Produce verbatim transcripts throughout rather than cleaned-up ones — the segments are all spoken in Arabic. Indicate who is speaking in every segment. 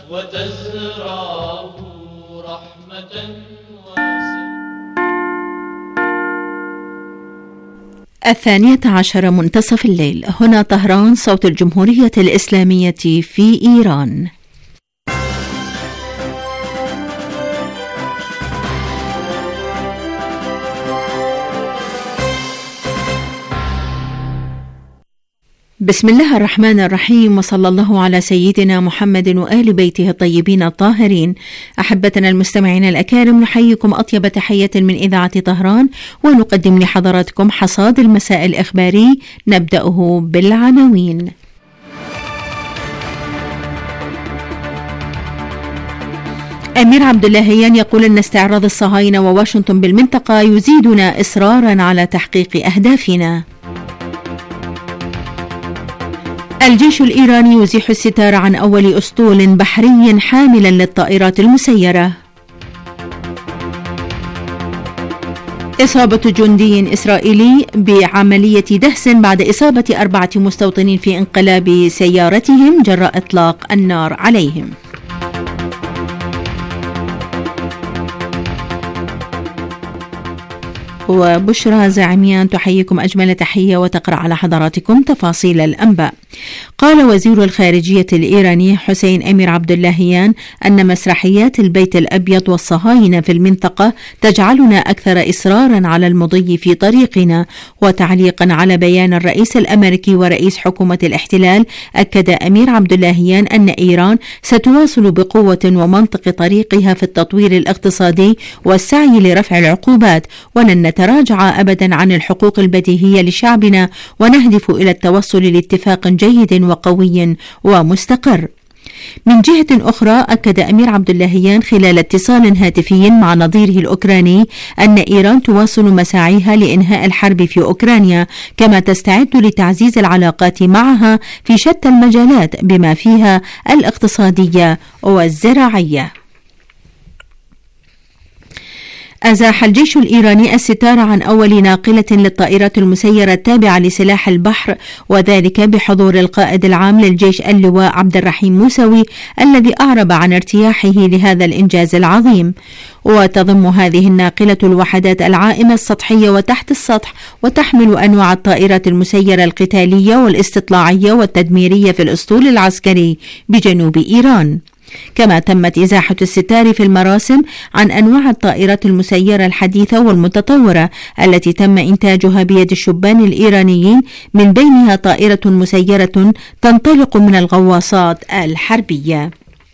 Speaker 1: وتزرع رحمة.
Speaker 2: الثانية عشر منتصف الليل، هنا طهران، صوت الجمهورية الإسلامية في إيران. بسم الله الرحمن الرحيم، وصلى الله على سيدنا محمد وآل بيته الطيبين الطاهرين. أحبتنا المستمعين الأكارم، نحييكم أطيب تحية من إذاعة طهران، ونقدم لحضراتكم حصاد المساء الإخباري، نبدأه بالعناوين. أمير عبد اللهيان يقول أن استعراض الصهاينة وواشنطن بالمنطقة يزيدنا إصرارا على تحقيق أهدافنا. الجيش الإيراني يزيح الستار عن أول أسطول بحري حاملا للطائرات المسيرة. إصابة جندي إسرائيلي بعملية دهس بعد إصابة أربعة مستوطنين في انقلاب سيارتهم جراء إطلاق النار عليهم. وبشرى زعميان تحييكم أجمل تحية وتقرأ على حضراتكم تفاصيل الأنباء. قال وزير الخارجية الإيراني حسين أمير عبد اللهيان أن مسرحيات البيت الأبيض والصهاينة في المنطقة تجعلنا أكثر إصرارا على المضي في طريقنا. وتعليقا على بيان الرئيس الأمريكي ورئيس حكومة الاحتلال، أكد أمير عبد اللهيان أن إيران ستواصل بقوة ومنطق طريقها في التطوير الاقتصادي والسعي لرفع العقوبات، ولن نتراجع أبدا عن الحقوق البديهية لشعبنا، ونهدف إلى التوصل لاتفاق جيد وقوي ومستقر. من جهة أخرى، أكد أمير عبد اللهيان خلال اتصال هاتفي مع نظيره الأوكراني أن إيران تواصل مساعيها لإنهاء الحرب في أوكرانيا، كما تستعد لتعزيز العلاقات معها في شتى المجالات بما فيها الاقتصادية والزراعية. أزاح الجيش الإيراني الستار عن أول ناقلة للطائرات المسيرة التابعة لسلاح البحر، وذلك بحضور القائد العام للجيش اللواء عبد الرحيم موسوي، الذي أعرب عن ارتياحه لهذا الإنجاز العظيم. وتضم هذه الناقلة الوحدات العائمة السطحية وتحت السطح، وتحمل أنواع الطائرات المسيرة القتالية والاستطلاعية والتدميرية في الأسطول العسكري بجنوب إيران. كما تمت إزاحة الستار في المراسم عن أنواع الطائرات المسيرة الحديثة والمتطورة التي تم إنتاجها بيد الشبان الإيرانيين، من بينها طائرة مسيرة تنطلق من الغواصات الحربية.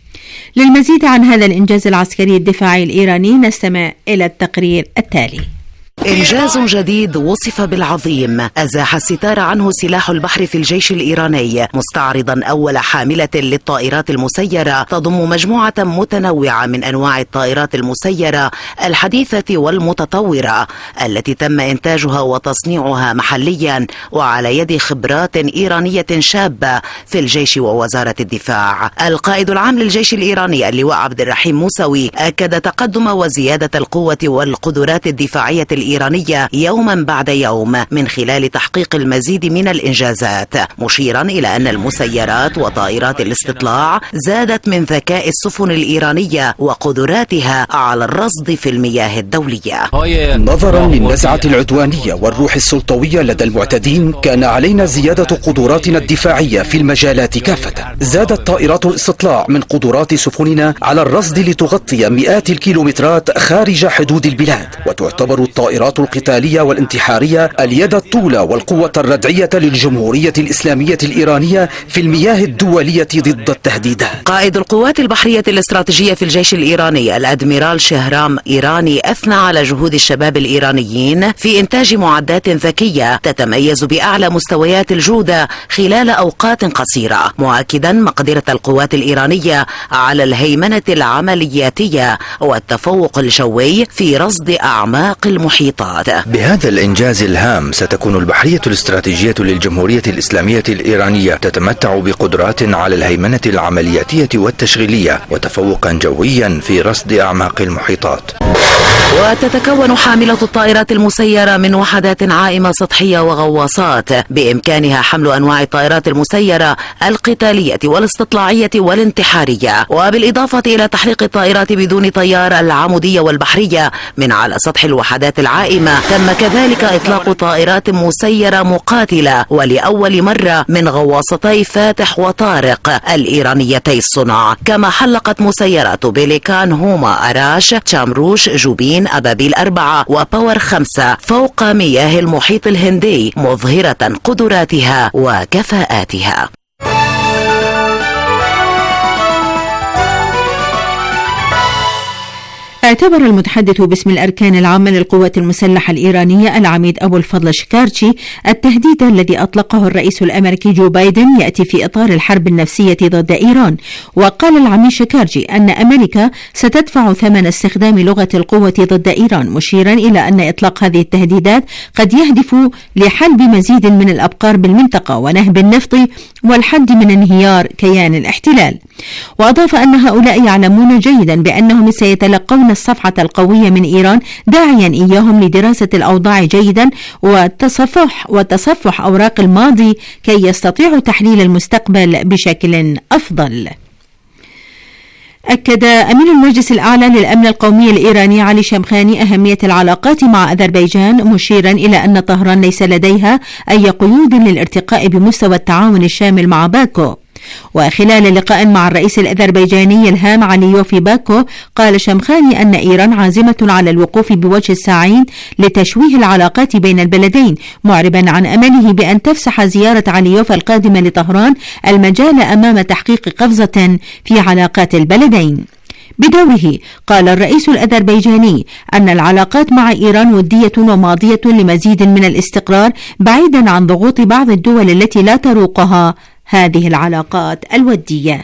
Speaker 2: للمزيد عن هذا الإنجاز العسكري الدفاعي الإيراني نستمع إلى التقرير التالي.
Speaker 3: إنجاز جديد وصف بالعظيم، أزاح الستار عنه سلاح البحر في الجيش الإيراني، مستعرضا أول حاملة للطائرات المسيرة تضم مجموعة متنوعة من أنواع الطائرات المسيرة الحديثة والمتطورة التي تم إنتاجها وتصنيعها محليا وعلى يد خبرات إيرانية شابة في الجيش ووزارة الدفاع. القائد العام للجيش الإيراني اللواء عبد الرحيم موسوي أكد تقدم وزيادة القوة والقدرات الدفاعية الإيرانية يوما بعد يوم من خلال تحقيق المزيد من الإنجازات، مشيرا إلى أن المسيرات وطائرات الاستطلاع زادت من ذكاء السفن الإيرانية وقدراتها على الرصد في المياه الدولية.
Speaker 4: نظرا للنزعة العدوانية والروح السلطوية لدى المعتدين، كان علينا زيادة قدراتنا الدفاعية في المجالات كافة. زادت طائرات الاستطلاع من قدرات سفننا على الرصد لتغطي مئات الكيلومترات خارج حدود البلاد، وتعتبر الطائرات القتالية والانتحارية اليد الطولة والقوة الردعية للجمهورية الإسلامية الإيرانية في المياه الدولية ضد التهديدات.
Speaker 3: قائد القوات البحرية الاستراتيجية في الجيش الإيراني الأدميرال شهرام إيراني أثنى على جهود الشباب الإيرانيين في إنتاج معدات ذكية تتميز بأعلى مستويات الجودة خلال أوقات قصيرة، مؤكدا مقدرة القوات الإيرانية على الهيمنة العملياتية والتفوق الجوي في رصد أعماق المحيطات.
Speaker 5: بهذا الإنجاز الهام ستكون البحرية الاستراتيجية للجمهورية الإسلامية الإيرانية تتمتع بقدرات على الهيمنة العملياتية والتشغيلية وتفوقا جويا في رصد أعماق المحيطات.
Speaker 3: وتتكون حاملة الطائرات المسيرة من وحدات عائمة سطحية وغواصات بإمكانها حمل أنواع الطائرات المسيرة القتالية والاستطلاعية والانتحارية، وبالإضافة إلى تحليق الطائرات بدون طيار العمودية والبحرية من على سطح الوحدات العائمة. تم كذلك إطلاق طائرات مسيرة مقاتلة ولأول مرة من غواصتي فاتح وطارق الإيرانيتي الصنع، كما حلقت مسيرات بيليكان هوما أراش تشامروش جوبين أبابيل أربعة وباور خمسة فوق مياه المحيط الهندي، مظهرة قدراتها وكفاءاتها.
Speaker 2: اعتبر المتحدث باسم الأركان العامة للقوات المسلحة الإيرانية العميد أبو الفضل شكارشي التهديد الذي أطلقه الرئيس الأمريكي جو بايدن يأتي في إطار الحرب النفسية ضد إيران. وقال العميد شكارشي أن أمريكا ستدفع ثمن استخدام لغة القوة ضد إيران، مشيرا إلى أن إطلاق هذه التهديدات قد يهدف لحلب مزيد من الأبقار بالمنطقة ونهب النفط والحد من انهيار كيان الاحتلال. وأضاف أن هؤلاء يعلمون جيدا بأنهم سيتلقون الصفعة القوية من إيران، داعيا إياهم لدراسة الأوضاع جيدا وتصفح وتصفح أوراق الماضي كي يستطيعوا تحليل المستقبل بشكل أفضل. أكد أمين المجلس الأعلى للأمن القومي الإيراني علي شمخاني أهمية العلاقات مع أذربيجان، مشيرا إلى أن طهران ليس لديها أي قيود للارتقاء بمستوى التعاون الشامل مع باكو. وخلال لقاء مع الرئيس الأذربيجاني الهام عليوف باكو، قال شمخاني أن إيران عازمة على الوقوف بوجه الساعين لتشويه العلاقات بين البلدين، معربا عن أمله بأن تفسح زيارة عليوف القادمة لطهران المجال أمام تحقيق قفزة في علاقات البلدين. بدوره قال الرئيس الأذربيجاني أن العلاقات مع إيران ودية وماضية لمزيد من الاستقرار، بعيدا عن ضغوط بعض الدول التي لا تروقها هذه العلاقات الودية.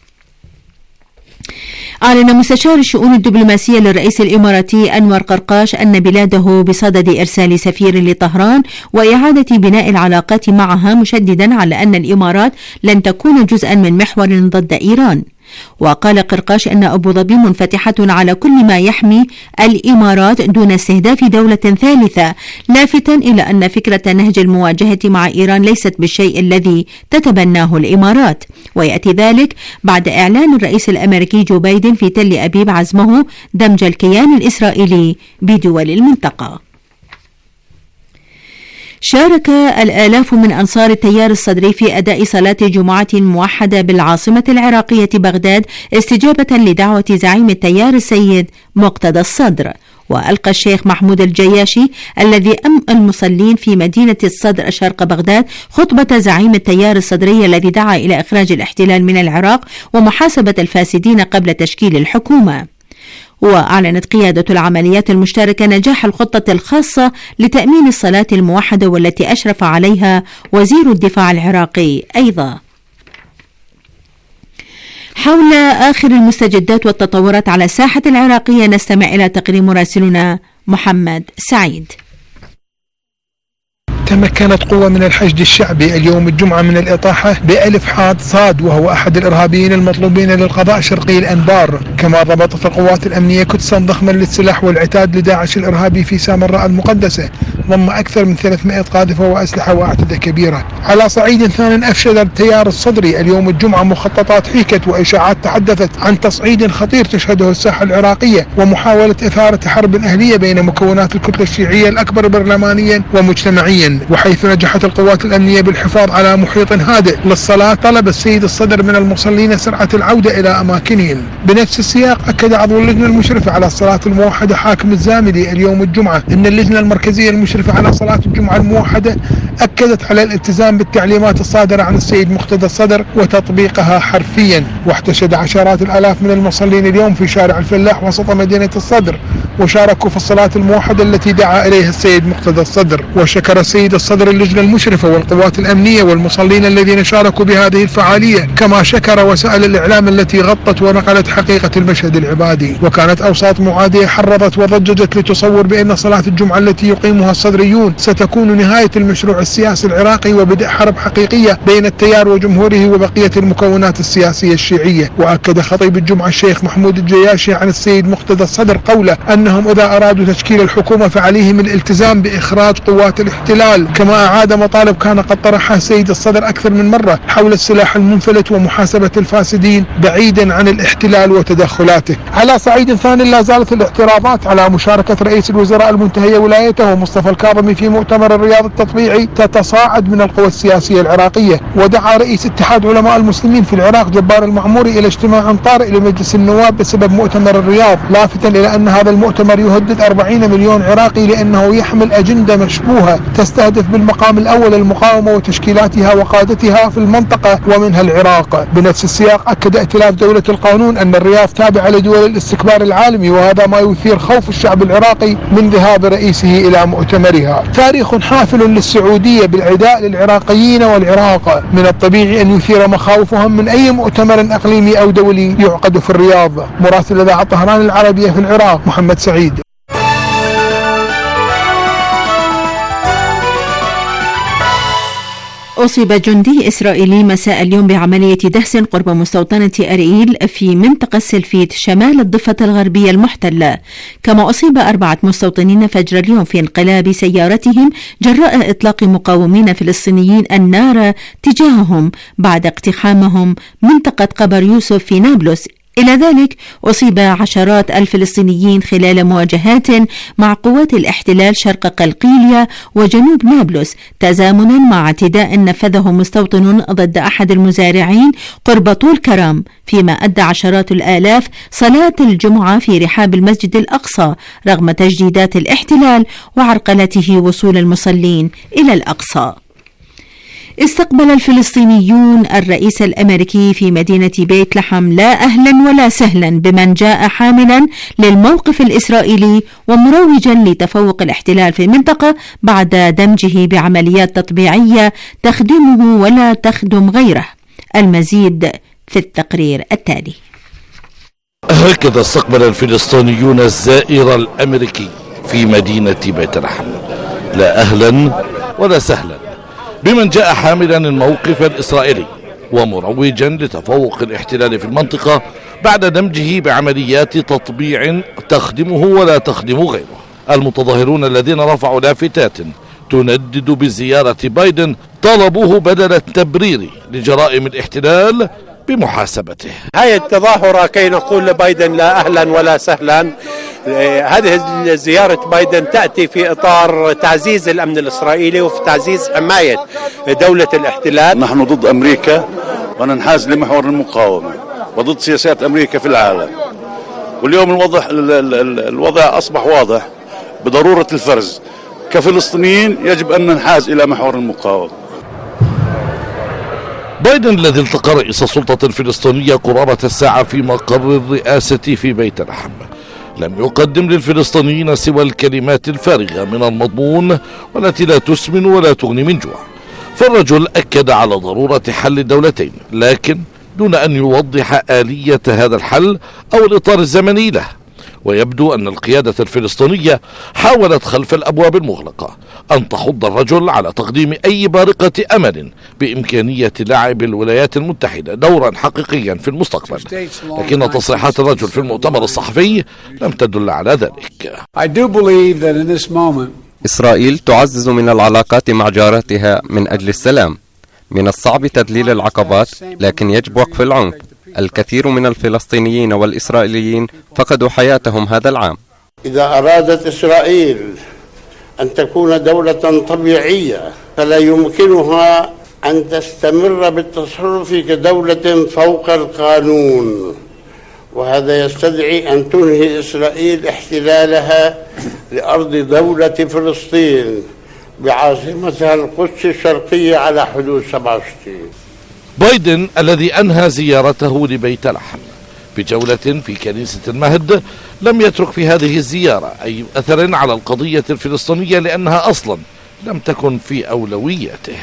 Speaker 2: أعلن مستشار الشؤون الدبلوماسية للرئيس الإماراتي أنور قرقاش أن بلاده بصدد إرسال سفير لطهران وإعادة بناء العلاقات معها، مشددا على أن الإمارات لن تكون جزءا من محور ضد إيران. وقال قرقاش أن أبو ظبي منفتحة على كل ما يحمي الإمارات دون استهداف دولة ثالثة، لافتا إلى أن فكرة نهج المواجهة مع إيران ليست بالشيء الذي تتبناه الإمارات. ويأتي ذلك بعد إعلان الرئيس الأمريكي جو بايدن في تل أبيب عزمه دمج الكيان الإسرائيلي بدول المنطقة. شارك الآلاف من أنصار التيار الصدري في أداء صلاة جمعة موحدة بالعاصمة العراقية بغداد، استجابة لدعوة زعيم التيار السيد مقتدى الصدر. وألقى الشيخ محمود الجياشي الذي أم المصلين في مدينة الصدر شرق بغداد خطبة زعيم التيار الصدري الذي دعا إلى إخراج الاحتلال من العراق ومحاسبة الفاسدين قبل تشكيل الحكومة. وأعلنت قيادة العمليات المشتركة نجاح الخطة الخاصة لتأمين الصلاة الموحدة والتي أشرف عليها وزير الدفاع العراقي أيضا. حول آخر المستجدات والتطورات على الساحة العراقية نستمع إلى تقرير مراسلنا محمد سعيد.
Speaker 6: تمكنت قوة من الحشد الشعبي اليوم الجمعة من الإطاحة بألف حاد صاد، وهو أحد الإرهابيين المطلوبين للقضاء شرقي الأنبار. كما ضبطت القوات الأمنية كدسا ضخما للسلاح والعتاد لداعش الإرهابي في سامراء المقدسة، ضم أكثر من ثلاثمائة قاذفة وأسلحة وأعتدة كبيرة. على صعيد ثان، أفشل التيار الصدري اليوم الجمعة مخططات حيكت وإشاعات تحدثت عن تصعيد خطير تشهده الساحة العراقية ومحاولة إثارة حرب أهلية بين مكونات الكتلة الشيعية الأكبر برلمانيا ومجتمعيا. وحيث نجحت القوات الأمنية بالحفاظ على محيط هادئ للصلاة، طلب السيد الصدر من المصلين سرعة العودة إلى أماكنهم. بنفس السياق أكد عضو اللجنة المشرفة على الصلاة الموحدة حاكم الزاملي اليوم الجمعة أن اللجنة المركزية المشرفة على صلاة الجمعة الموحدة أكدت على الالتزام بالتعليمات الصادرة عن السيد مقتدى الصدر وتطبيقها حرفيا. واحتشد عشرات الآلاف من المصلين اليوم في شارع الفلاح وسط مدينة الصدر وشاركوا في الصلاة الموحدة التي دعا إليها السيد مقتدى الصدر. وشكر السيد الصدر اللجنة المشرفة والقوات الأمنية والمصلين الذين شاركوا بهذه الفعالية، كما شكر وسائل الإعلام التي غطت ونقلت حقيقة المشهد العبادي. وكانت أوساط معادية حرضت وضججت لتصور بأن صلاة الجمعة التي يقيمها الصدريون ستكون نهاية المشروع السياسي السياسي العراقي وبدء حرب حقيقية بين التيار وجمهوره وبقية المكونات السياسية الشيعية. وأكد خطيب الجمعة الشيخ محمود الجياشي عن السيد مقتدى الصدر قوله أنهم إذا أرادوا تشكيل الحكومة فعليهم الالتزام بإخراج قوات الاحتلال، كما أعاد مطالب كان قد طرحها السيد الصدر أكثر من مرة حول السلاح المنفلت ومحاسبة الفاسدين بعيدا عن الاحتلال وتدخلاته. على صعيد ثاني لا زالت الاعتراضات على مشاركة رئيس الوزراء المنتهي ولايته مصطفى الكاظمي في مؤتمر الرياض التطبيعي تتصاعد من القوى السياسية العراقية. ودعا رئيس اتحاد علماء المسلمين في العراق جبار المعموري إلى اجتماع طارئ لمجلس النواب بسبب مؤتمر الرياض، لافتا إلى أن هذا المؤتمر يهدد أربعين مليون عراقي لأنه يحمل أجندة مشبوهة تستهدف بالمقام الأول المقاومة وتشكيلاتها وقادتها في المنطقة ومنها العراق. بنفس السياق أكد ائتلاف دولة القانون أن الرياض تابعة لدول الاستكبار العالمي، وهذا ما يثير خوف الشعب العراقي من ذهاب رئيسه إلى مؤتمرها. تاريخ حافل للسعودية بالعداء للعراقيين والعراق، من الطبيعي أن يثير مخاوفهم من أي مؤتمر أقليمي أو دولي يعقد في الرياض. مراسل إذاعة طهران العربية في العراق محمد سعيد.
Speaker 2: أصيب جندي إسرائيلي مساء اليوم بعملية دهس قرب مستوطنة أريل في منطقة سلفيت شمال الضفة الغربية المحتلة، كما أصيب أربعة مستوطنين فجر اليوم في انقلاب سيارتهم جراء إطلاق مقاومين فلسطينيين النار تجاههم بعد اقتحامهم منطقة قبر يوسف في نابلس. إلى ذلك أصيب عشرات الفلسطينيين خلال مواجهات مع قوات الاحتلال شرق قلقيلية وجنوب نابلس، تزامنا مع اعتداء نفذه مستوطن ضد أحد المزارعين قرب طول كرم، فيما أدى عشرات الآلاف صلاة الجمعة في رحاب المسجد الأقصى رغم تجديدات الاحتلال وعرقلته وصول المصلين إلى الأقصى. استقبل الفلسطينيون الرئيس الأمريكي في مدينة بيت لحم لا أهلا ولا سهلا بمن جاء حاملا للموقف الإسرائيلي ومروجا لتفوق الاحتلال في المنطقة بعد دمجه بعمليات تطبيعية تخدمه ولا تخدم غيره. المزيد في التقرير التالي.
Speaker 7: هكذا استقبل الفلسطينيون الزائر الأمريكي في مدينة بيت لحم لا أهلا ولا سهلا بمن جاء حاملا الموقف الإسرائيلي ومروجا لتفوق الاحتلال في المنطقة بعد دمجه بعمليات تطبيع تخدمه ولا تخدم غيره. المتظاهرون الذين رفعوا لافتات تندد بزيارة بايدن طلبوه بدل التبرير لجرائم الاحتلال بمحاسبته.
Speaker 8: هاي التظاهرة كي نقول لبايدن لا أهلا ولا سهلا. هذه زيارة بايدن تأتي في إطار تعزيز الأمن الإسرائيلي وفي تعزيز حماية دولة الاحتلال.
Speaker 9: نحن ضد أمريكا وننحاز لمحور المقاومة وضد سياسات أمريكا في العالم، واليوم الوضع الوضع أصبح واضح بضرورة الفرز. كفلسطينيين يجب أن ننحاز إلى محور المقاومة.
Speaker 7: بايدن الذي التقى رئيس السلطة الفلسطينية قرابة الساعة في مقر الرئاسة في بيت لحم لم يقدم للفلسطينيين سوى الكلمات الفارغة من المضمون والتي لا تسمن ولا تغني من جوع. فالرجل أكد على ضرورة حل الدولتين، لكن دون أن يوضح آلية هذا الحل أو الإطار الزمني له. ويبدو أن القيادة الفلسطينية حاولت خلف الأبواب المغلقة أن تحض الرجل على تقديم أي بارقة أمل بإمكانية لعب الولايات المتحدة دورا حقيقيا في المستقبل، لكن تصريحات الرجل في المؤتمر الصحفي لم تدل على ذلك.
Speaker 10: إسرائيل تعزز من العلاقات مع جاراتها من أجل السلام. من الصعب تذليل العقبات، لكن يجب وقف العنف. الكثير من الفلسطينيين والإسرائيليين فقدوا حياتهم هذا العام.
Speaker 11: إذا أرادت إسرائيل أن تكون دولة طبيعية فلا يمكنها أن تستمر بالتصرف كدولة فوق القانون، وهذا يستدعي أن تنهي إسرائيل احتلالها لأرض دولة فلسطين بعاصمتها القدس الشرقية على حدود سبعة وستين.
Speaker 7: بايدن الذي أنهى زيارته لبيت لحم بجولة في كنيسة المهد لم يترك في هذه الزيارة أي أثر على القضية الفلسطينية لأنها أصلا لم تكن في أولوياته.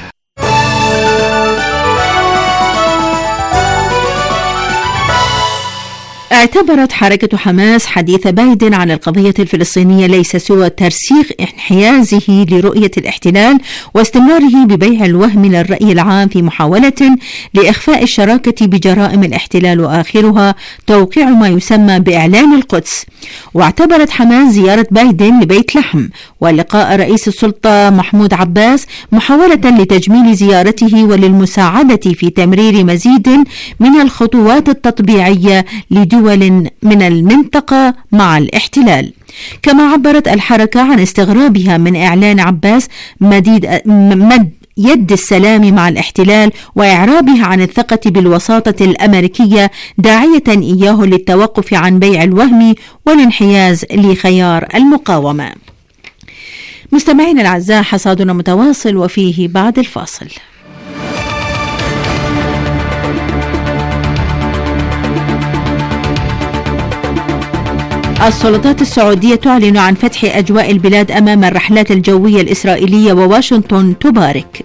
Speaker 2: اعتبرت حركة حماس حديث بايدن عن القضية الفلسطينية ليس سوى ترسيخ انحيازه لرؤية الاحتلال واستمراره ببيع الوهم للرأي العام في محاولة لإخفاء الشراكة بجرائم الاحتلال وآخرها توقيع ما يسمى بإعلان القدس. واعتبرت حماس زيارة بايدن لبيت لحم ولقاء رئيس السلطة محمود عباس محاولة لتجميل زيارته وللمساعدة في تمرير مزيد من الخطوات التطبيعية لدول من المنطقة مع الاحتلال. كما عبرت الحركة عن استغرابها من إعلان عباس مديد مد يد السلام مع الاحتلال وإعرابها عن الثقة بالوساطة الأمريكية، داعية إياه للتوقف عن بيع الوهم والانحياز لخيار المقاومة. مستمعين الأعزاء، حصادنا متواصل وفيه بعد الفاصل. السلطات السعودية تعلن عن فتح أجواء البلاد أمام الرحلات الجوية الإسرائيلية وواشنطن تبارك.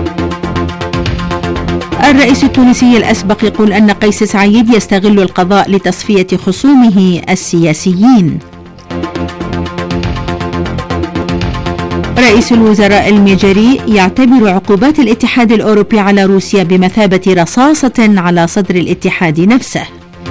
Speaker 2: الرئيس التونسي الأسبق يقول أن قيس سعيد يستغل القضاء لتصفية خصومه السياسيين. رئيس الوزراء المجري يعتبر عقوبات الاتحاد الأوروبي على روسيا بمثابة رصاصة على صدر الاتحاد نفسه.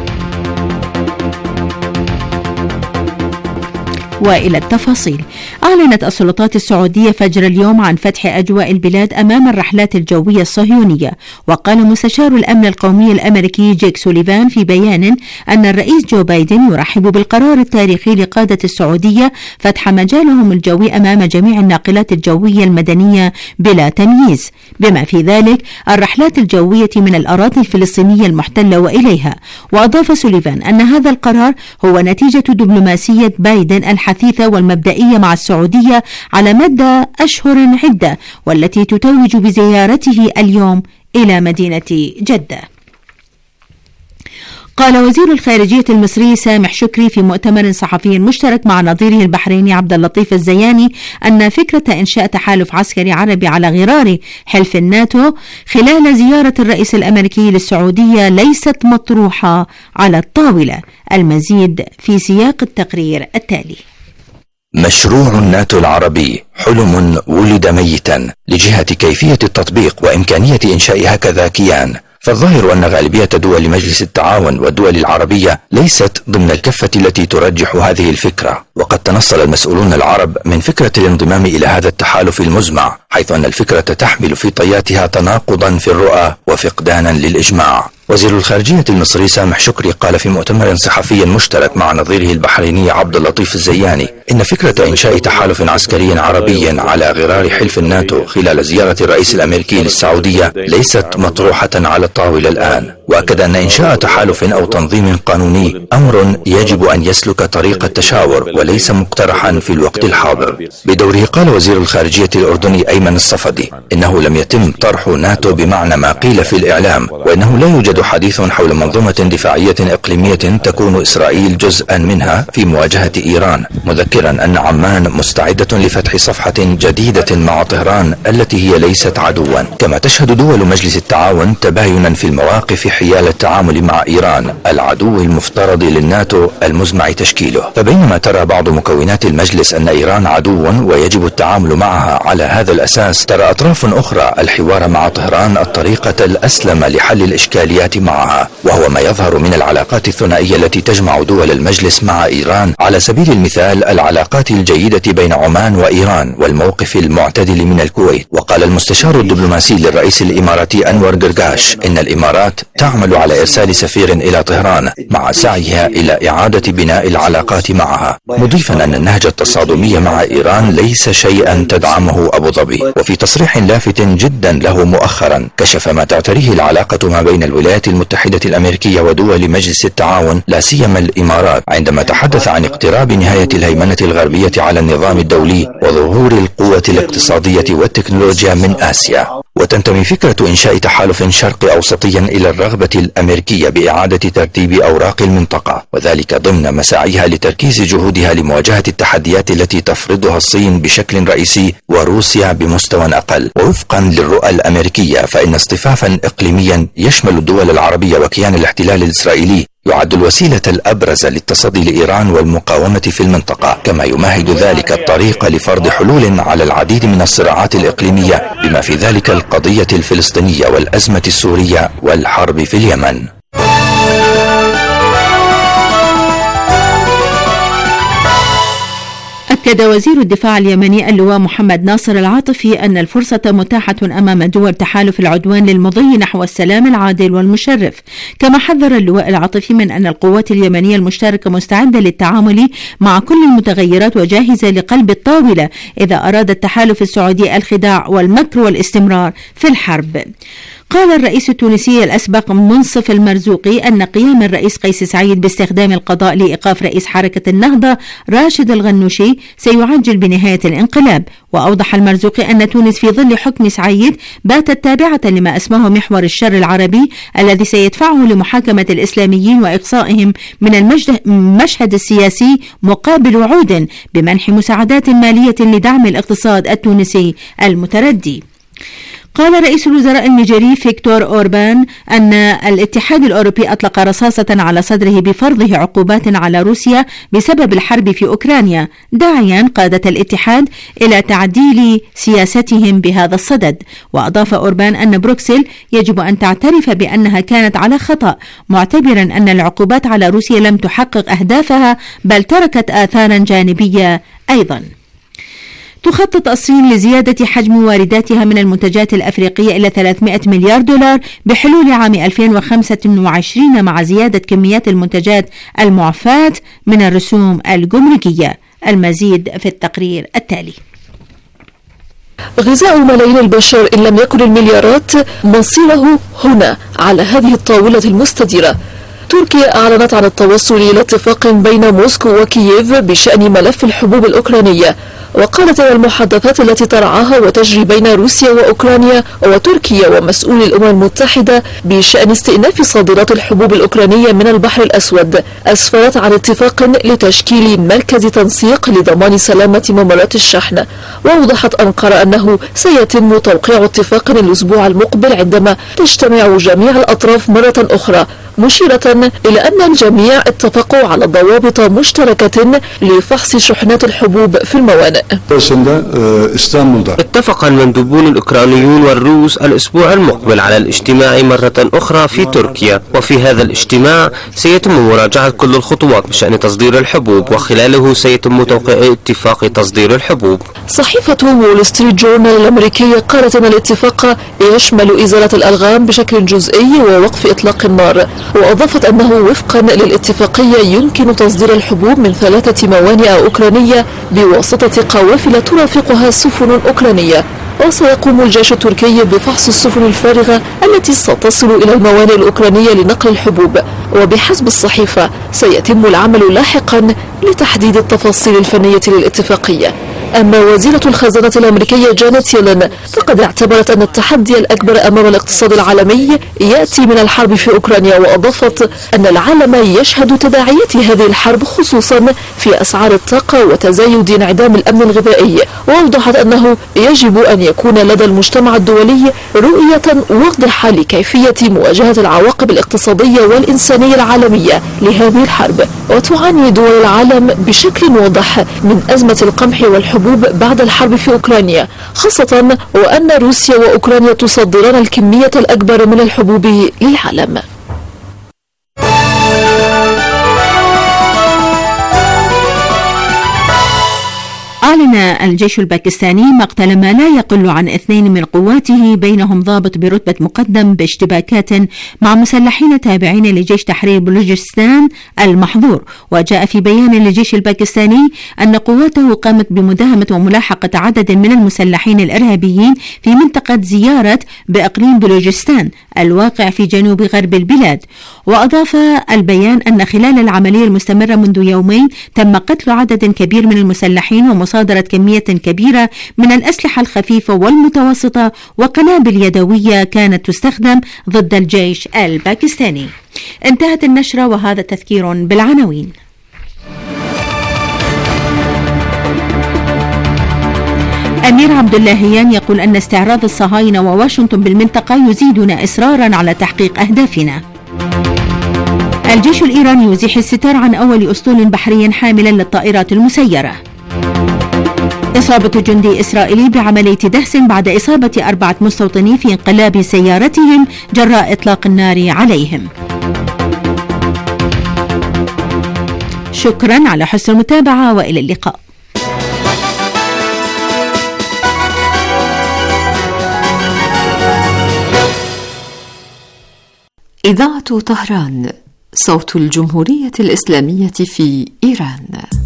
Speaker 2: وإلى التفاصيل. أعلنت السلطات السعودية فجر اليوم عن فتح أجواء البلاد أمام الرحلات الجوية الصهيونية. وقال مستشار الأمن القومي الأمريكي جيك سوليفان في بيان أن الرئيس جو بايدن يرحب بالقرار التاريخي لقادة السعودية فتح مجالهم الجوي أمام جميع الناقلات الجوية المدنية بلا تمييز، بما في ذلك الرحلات الجوية من الأراضي الفلسطينية المحتلة وإليها. وأضاف سوليفان أن هذا القرار هو نتيجة دبلوماسية بايدن الحثيثة والمبدئية مع السعودية على مدى أشهر عدة، والتي تتوج بزيارته اليوم إلى مدينة جدة. قال وزير الخارجية المصري سامح شكري في مؤتمر صحفي مشترك مع نظيره البحريني عبد اللطيف الزياني أن فكرة إنشاء تحالف عسكري عربي على غرار حلف الناتو خلال زيارة الرئيس الأمريكي للسعودية ليست مطروحة على الطاولة. المزيد في سياق التقرير التالي.
Speaker 5: مشروع الناتو العربي حلم ولد ميتا لجهة كيفية التطبيق وإمكانية إنشاء هكذا كيان، فالظاهر أن غالبية دول مجلس التعاون والدول العربية ليست ضمن الكفة التي ترجح هذه الفكرة. وقد تنصل المسؤولون العرب من فكرة الانضمام إلى هذا التحالف المزمع، حيث أن الفكرة تحمل في طياتها تناقضا في الرؤى وفقدانا للإجماع. وزير الخارجية المصري سامح شكري قال في مؤتمر صحفي مشترك مع نظيره البحريني عبد اللطيف الزياني إن فكرة إنشاء تحالف عسكري عربي على غرار حلف الناتو خلال زيارة الرئيس الأمريكي للسعودية ليست مطروحة على الطاولة الآن. وأكد أن إنشاء تحالف أو تنظيم قانوني أمر يجب أن يسلك طريق التشاور وليس مقترحا في الوقت الحاضر. بدوره قال وزير الخارجية الأردني أيمن الصفدي إنه لم يتم طرح ناتو بمعنى ما قيل في الإعلام، وإنه لا يوجد حديث حول منظومة دفاعية إقليمية تكون إسرائيل جزءا منها في مواجهة إيران، مذكرا أن عمان مستعدة لفتح صفحة جديدة مع طهران التي هي ليست عدوا. كما تشهد دول مجلس التعاون تباينا في المواقف حيال التعامل مع إيران العدو المفترض للناتو المزمع تشكيله. فبينما ترى بعض مكونات المجلس أن إيران عدوا ويجب التعامل معها على هذا الأساس، ترى أطراف أخرى الحوار مع طهران الطريقة الأسلم لحل الإشكاليات معها، وهو ما يظهر من العلاقات الثنائية التي تجمع دول المجلس مع إيران، على سبيل المثال العلاقات الجيدة بين عمان وإيران والموقف المعتدل من الكويت. وقال المستشار الدبلوماسي للرئيس الإماراتي أنور قرقاش إن الإمارات تعمل على إرسال سفير إلى طهران مع سعيها إلى إعادة بناء العلاقات معها، مضيفا أن النهج التصادمي مع إيران ليس شيئا تدعمه أبو ظبي. وفي تصريح لافت جدا له مؤخرا كشف ما تعتريه العلاقة ما بين الولايات المتحدة الأمريكية ودول مجلس التعاون لا سيما الإمارات، عندما تحدث عن اقتراب نهاية الهيمنة الغربية على النظام الدولي وظهور القوة الاقتصادية والتكنولوجيا من آسيا. وتنتمي فكرة إنشاء تحالف شرقي أوسطي إلى الرغبة الأمريكية بإعادة ترتيب أوراق المنطقة، وذلك ضمن مساعيها لتركيز جهودها لمواجهة التحديات التي تفرضها الصين بشكل رئيسي وروسيا بمستوى أقل. ووفقا للرؤى الأمريكية فإن اصطفافا إقليميا يشمل الدول العربية وكيان الاحتلال الإسرائيلي يعد الوسيلة الأبرز للتصدي لإيران والمقاومة في المنطقة، كما يمهد ذلك الطريق لفرض حلول على العديد من الصراعات الإقليمية بما في ذلك القضية الفلسطينية والأزمة السورية والحرب في اليمن.
Speaker 2: أكد وزير الدفاع اليمني اللواء محمد ناصر العاطفي أن الفرصة متاحة أمام دول تحالف العدوان للمضي نحو السلام العادل والمشرف، كما حذر اللواء العاطفي من أن القوات اليمنية المشتركة مستعدة للتعامل مع كل المتغيرات وجاهزة لقلب الطاولة إذا أراد التحالف السعودي الخداع والمكر والاستمرار في الحرب. قال الرئيس التونسي الأسبق منصف المرزوقي أن قيام الرئيس قيس سعيد باستخدام القضاء لإيقاف رئيس حركة النهضة راشد الغنوشي سيعجل بنهاية الانقلاب. وأوضح المرزوقي أن تونس في ظل حكم سعيد باتت تابعة لما اسمه محور الشر العربي الذي سيدفعه لمحاكمة الإسلاميين وإقصائهم من المشهد السياسي مقابل وعود بمنح مساعدات مالية لدعم الاقتصاد التونسي المتردي. قال رئيس الوزراء النيجيري فيكتور أوربان أن الاتحاد الأوروبي أطلق رصاصة على صدره بفرضه عقوبات على روسيا بسبب الحرب في أوكرانيا، داعيا قادة الاتحاد إلى تعديل سياستهم بهذا الصدد. وأضاف أوربان أن بروكسل يجب أن تعترف بأنها كانت على خطأ، معتبرا أن العقوبات على روسيا لم تحقق أهدافها بل تركت آثارا جانبية أيضا. تخطط الصين لزيادة حجم وارداتها من المنتجات الأفريقية إلى ثلاثمائة مليار دولار بحلول عام ألفين وخمسة وعشرين مع زيادة كميات المنتجات المعفاة من الرسوم الجمركية. المزيد في التقرير التالي.
Speaker 12: غذاء ملايين البشر إن لم يكن المليارات مصيره هنا على هذه الطاولة المستديرة. تركيا أعلنت عن التوصل إلى اتفاق بين موسكو وكييف بشأن ملف الحبوب الأوكرانية، وقالت أن المحادثات التي ترعاها وتجري بين روسيا وأوكرانيا وتركيا ومسؤولي الأمم المتحدة بشأن استئناف صادرات الحبوب الأوكرانية من البحر الأسود أسفرت عن اتفاق لتشكيل مركز تنسيق لضمان سلامة ممرات الشحن. وأوضحت أنقرة أنه سيتم توقيع اتفاق الأسبوع المقبل عندما تجتمع جميع الأطراف مرة أخرى، مشيرة إلى أن الجميع اتفقوا على ضوابط مشتركة لفحص شحنات الحبوب في الموانئ.
Speaker 13: اتفق المندوبون الأوكرانيون والروس الأسبوع المقبل على الاجتماع مرة أخرى في تركيا، وفي هذا الاجتماع سيتم مراجعة كل الخطوات بشأن تصدير الحبوب، وخلاله سيتم توقيع اتفاق تصدير الحبوب.
Speaker 12: صحيفة وول ستريت جورنال الأمريكية قالت أن الاتفاق يشمل إزالة الألغام بشكل جزئي ووقف إطلاق النار، وأضافت أنه وفقا للاتفاقية يمكن تصدير الحبوب من ثلاثة موانئ أوكرانية بواسطة قوافل ترافقها سفن أوكرانية، وسيقوم الجيش التركي بفحص السفن الفارغة التي ستصل إلى الموانئ الأوكرانية لنقل الحبوب. وبحسب الصحيفة سيتم العمل لاحقا لتحديد التفاصيل الفنية للاتفاقية. أما وزيرة الخزانة الأمريكية جانيت يلين فقد اعتبرت أن التحدي الأكبر أمام الاقتصاد العالمي يأتي من الحرب في أوكرانيا، وأضافت أن العالم يشهد تداعيات هذه الحرب خصوصا في أسعار الطاقة وتزايد انعدام الأمن الغذائي. وأوضحت أنه يجب أن يكون لدى المجتمع الدولي رؤية واضحة لكيفية مواجهة العواقب الاقتصادية والإنسانية العالمية لهذه الحرب. وتعاني دول العالم بشكل واضح من أزمة القمح والحبوب بعد الحرب في أوكرانيا، خاصة وأن روسيا وأوكرانيا تصدران الكمية الأكبر من الحبوب للعالم.
Speaker 2: أعلن الجيش الباكستاني مقتل ما لا يقل عن اثنين من قواته بينهم ضابط برتبة مقدم باشتباكات مع مسلحين تابعين لجيش تحرير بلوچستان المحظور. وجاء في بيان للجيش الباكستاني أن قواته قامت بمداهمة وملاحقة عدد من المسلحين الإرهابيين في منطقة زيارة بإقليم بلوچستان الواقع في جنوب غرب البلاد. وأضاف البيان أن خلال العملية المستمرة منذ يومين تم قتل عدد كبير من المسلحين ومصادرة كمية كبيرة من الأسلحة الخفيفة والمتوسطة وقنابل يدوية كانت تستخدم ضد الجيش الباكستاني. انتهت النشرة وهذا تذكير بالعناوين. أمير عبد اللهيان يقول أن استعراض الصهاينة وواشنطن بالمنطقة يزيدنا إصرارا على تحقيق أهدافنا. الجيش الإيراني يزيح الستار عن أول أسطول بحري حاملا للطائرات المسيرة. إصابة جندي إسرائيلي بعملية دهس بعد إصابة أربعة مستوطنين في انقلاب سيارتهم جراء إطلاق النار عليهم. شكرا على حسن المتابعة وإلى اللقاء.
Speaker 14: إذاعة طهران، صوت الجمهورية الإسلامية في إيران.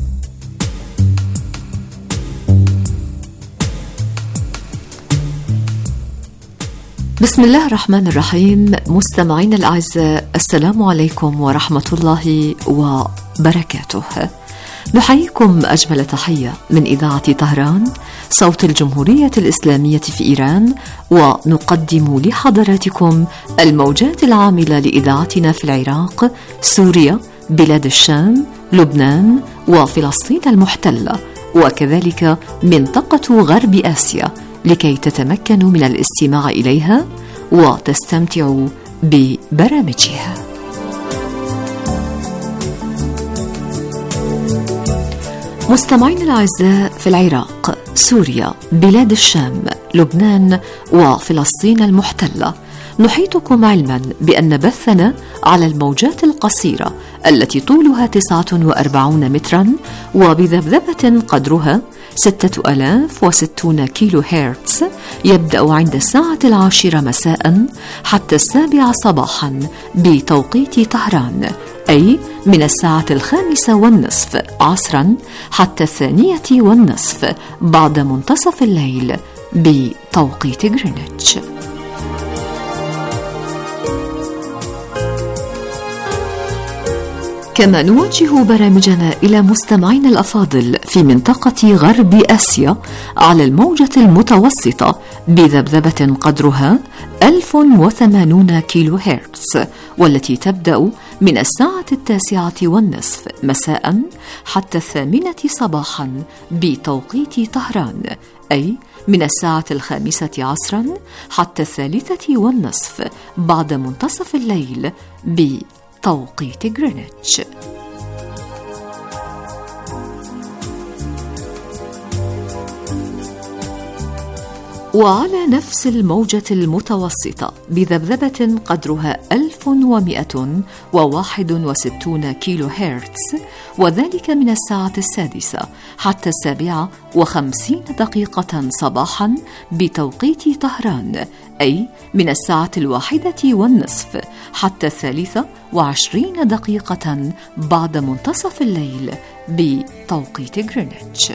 Speaker 14: بسم الله الرحمن الرحيم. مستمعين الأعزاء، السلام عليكم ورحمة الله وبركاته. نحييكم أجمل تحية من إذاعة طهران، صوت الجمهورية الإسلامية في إيران، ونقدم لحضراتكم الموجات العاملة لإذاعتنا في العراق، سوريا، بلاد الشام، لبنان وفلسطين المحتلة، وكذلك منطقة غرب آسيا، لكي تتمكنوا من الاستماع إليها وتستمتعوا ببرامجها. مستمعين الأعزاء، في العراق، سوريا، بلاد الشام، لبنان وفلسطين المحتلة، نحيطكم علما بأن بثنا على الموجات القصيرة التي طولها تسعة وأربعين مترا وبذبذبة قدرها ستة آلاف وستون كيلو هرتز يبدأ عند الساعة العاشرة مساء حتى السابعة صباحا بتوقيت طهران، أي من الساعة الخامسة والنصف عصرا حتى الثانية والنصف بعد منتصف الليل بتوقيت غرينتش. كما نوجه برامجنا إلى مستمعين الأفاضل في منطقة غرب آسيا على الموجة المتوسطة بذبذبة قدرها ألف وثمانون كيلو هرتز، والتي تبدأ من الساعة التاسعة والنصف مساء حتى الثامنة صباحا بتوقيت طهران، أي من الساعة الخامسة عصرا حتى الثالثة والنصف بعد منتصف الليل بتوقيت غرينتش. وعلى نفس الموجة المتوسطة بذبذبة قدرها ألف ومئة وواحد وستون كيلو هرتز، وذلك من الساعة السادسة حتى السابعة وخمسين دقيقة صباحا بتوقيت طهران، أي من الساعة الواحدة والنصف حتى الثالثة وعشرين دقيقة بعد منتصف الليل بتوقيت غرينتش.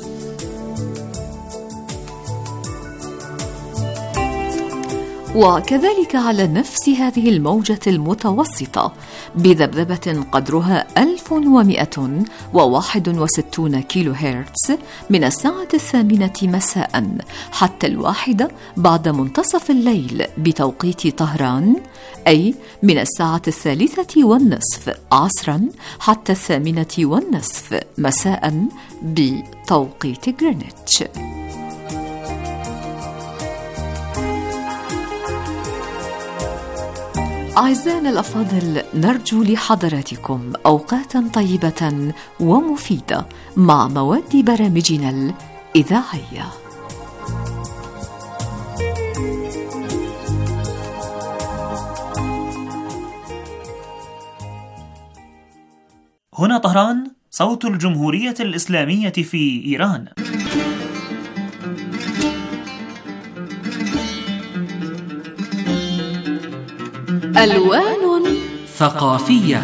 Speaker 14: وكذلك على نفس هذه الموجة المتوسطة بذبذبة قدرها ألف ومئة وواحد وستون كيلو هرتز من الساعة الثامنة مساء حتى الواحدة بعد منتصف الليل بتوقيت طهران، أي من الساعة الثالثة والنصف عصرا حتى الثامنة والنصف مساء بتوقيت غرينتش. أعزائنا الأفاضل، نرجو لحضراتكم أوقاتا طيبة ومفيدة مع مواد برامجنا الإذاعية.
Speaker 15: هنا طهران، صوت الجمهورية الإسلامية في إيران.
Speaker 14: ألوان
Speaker 16: ثقافية.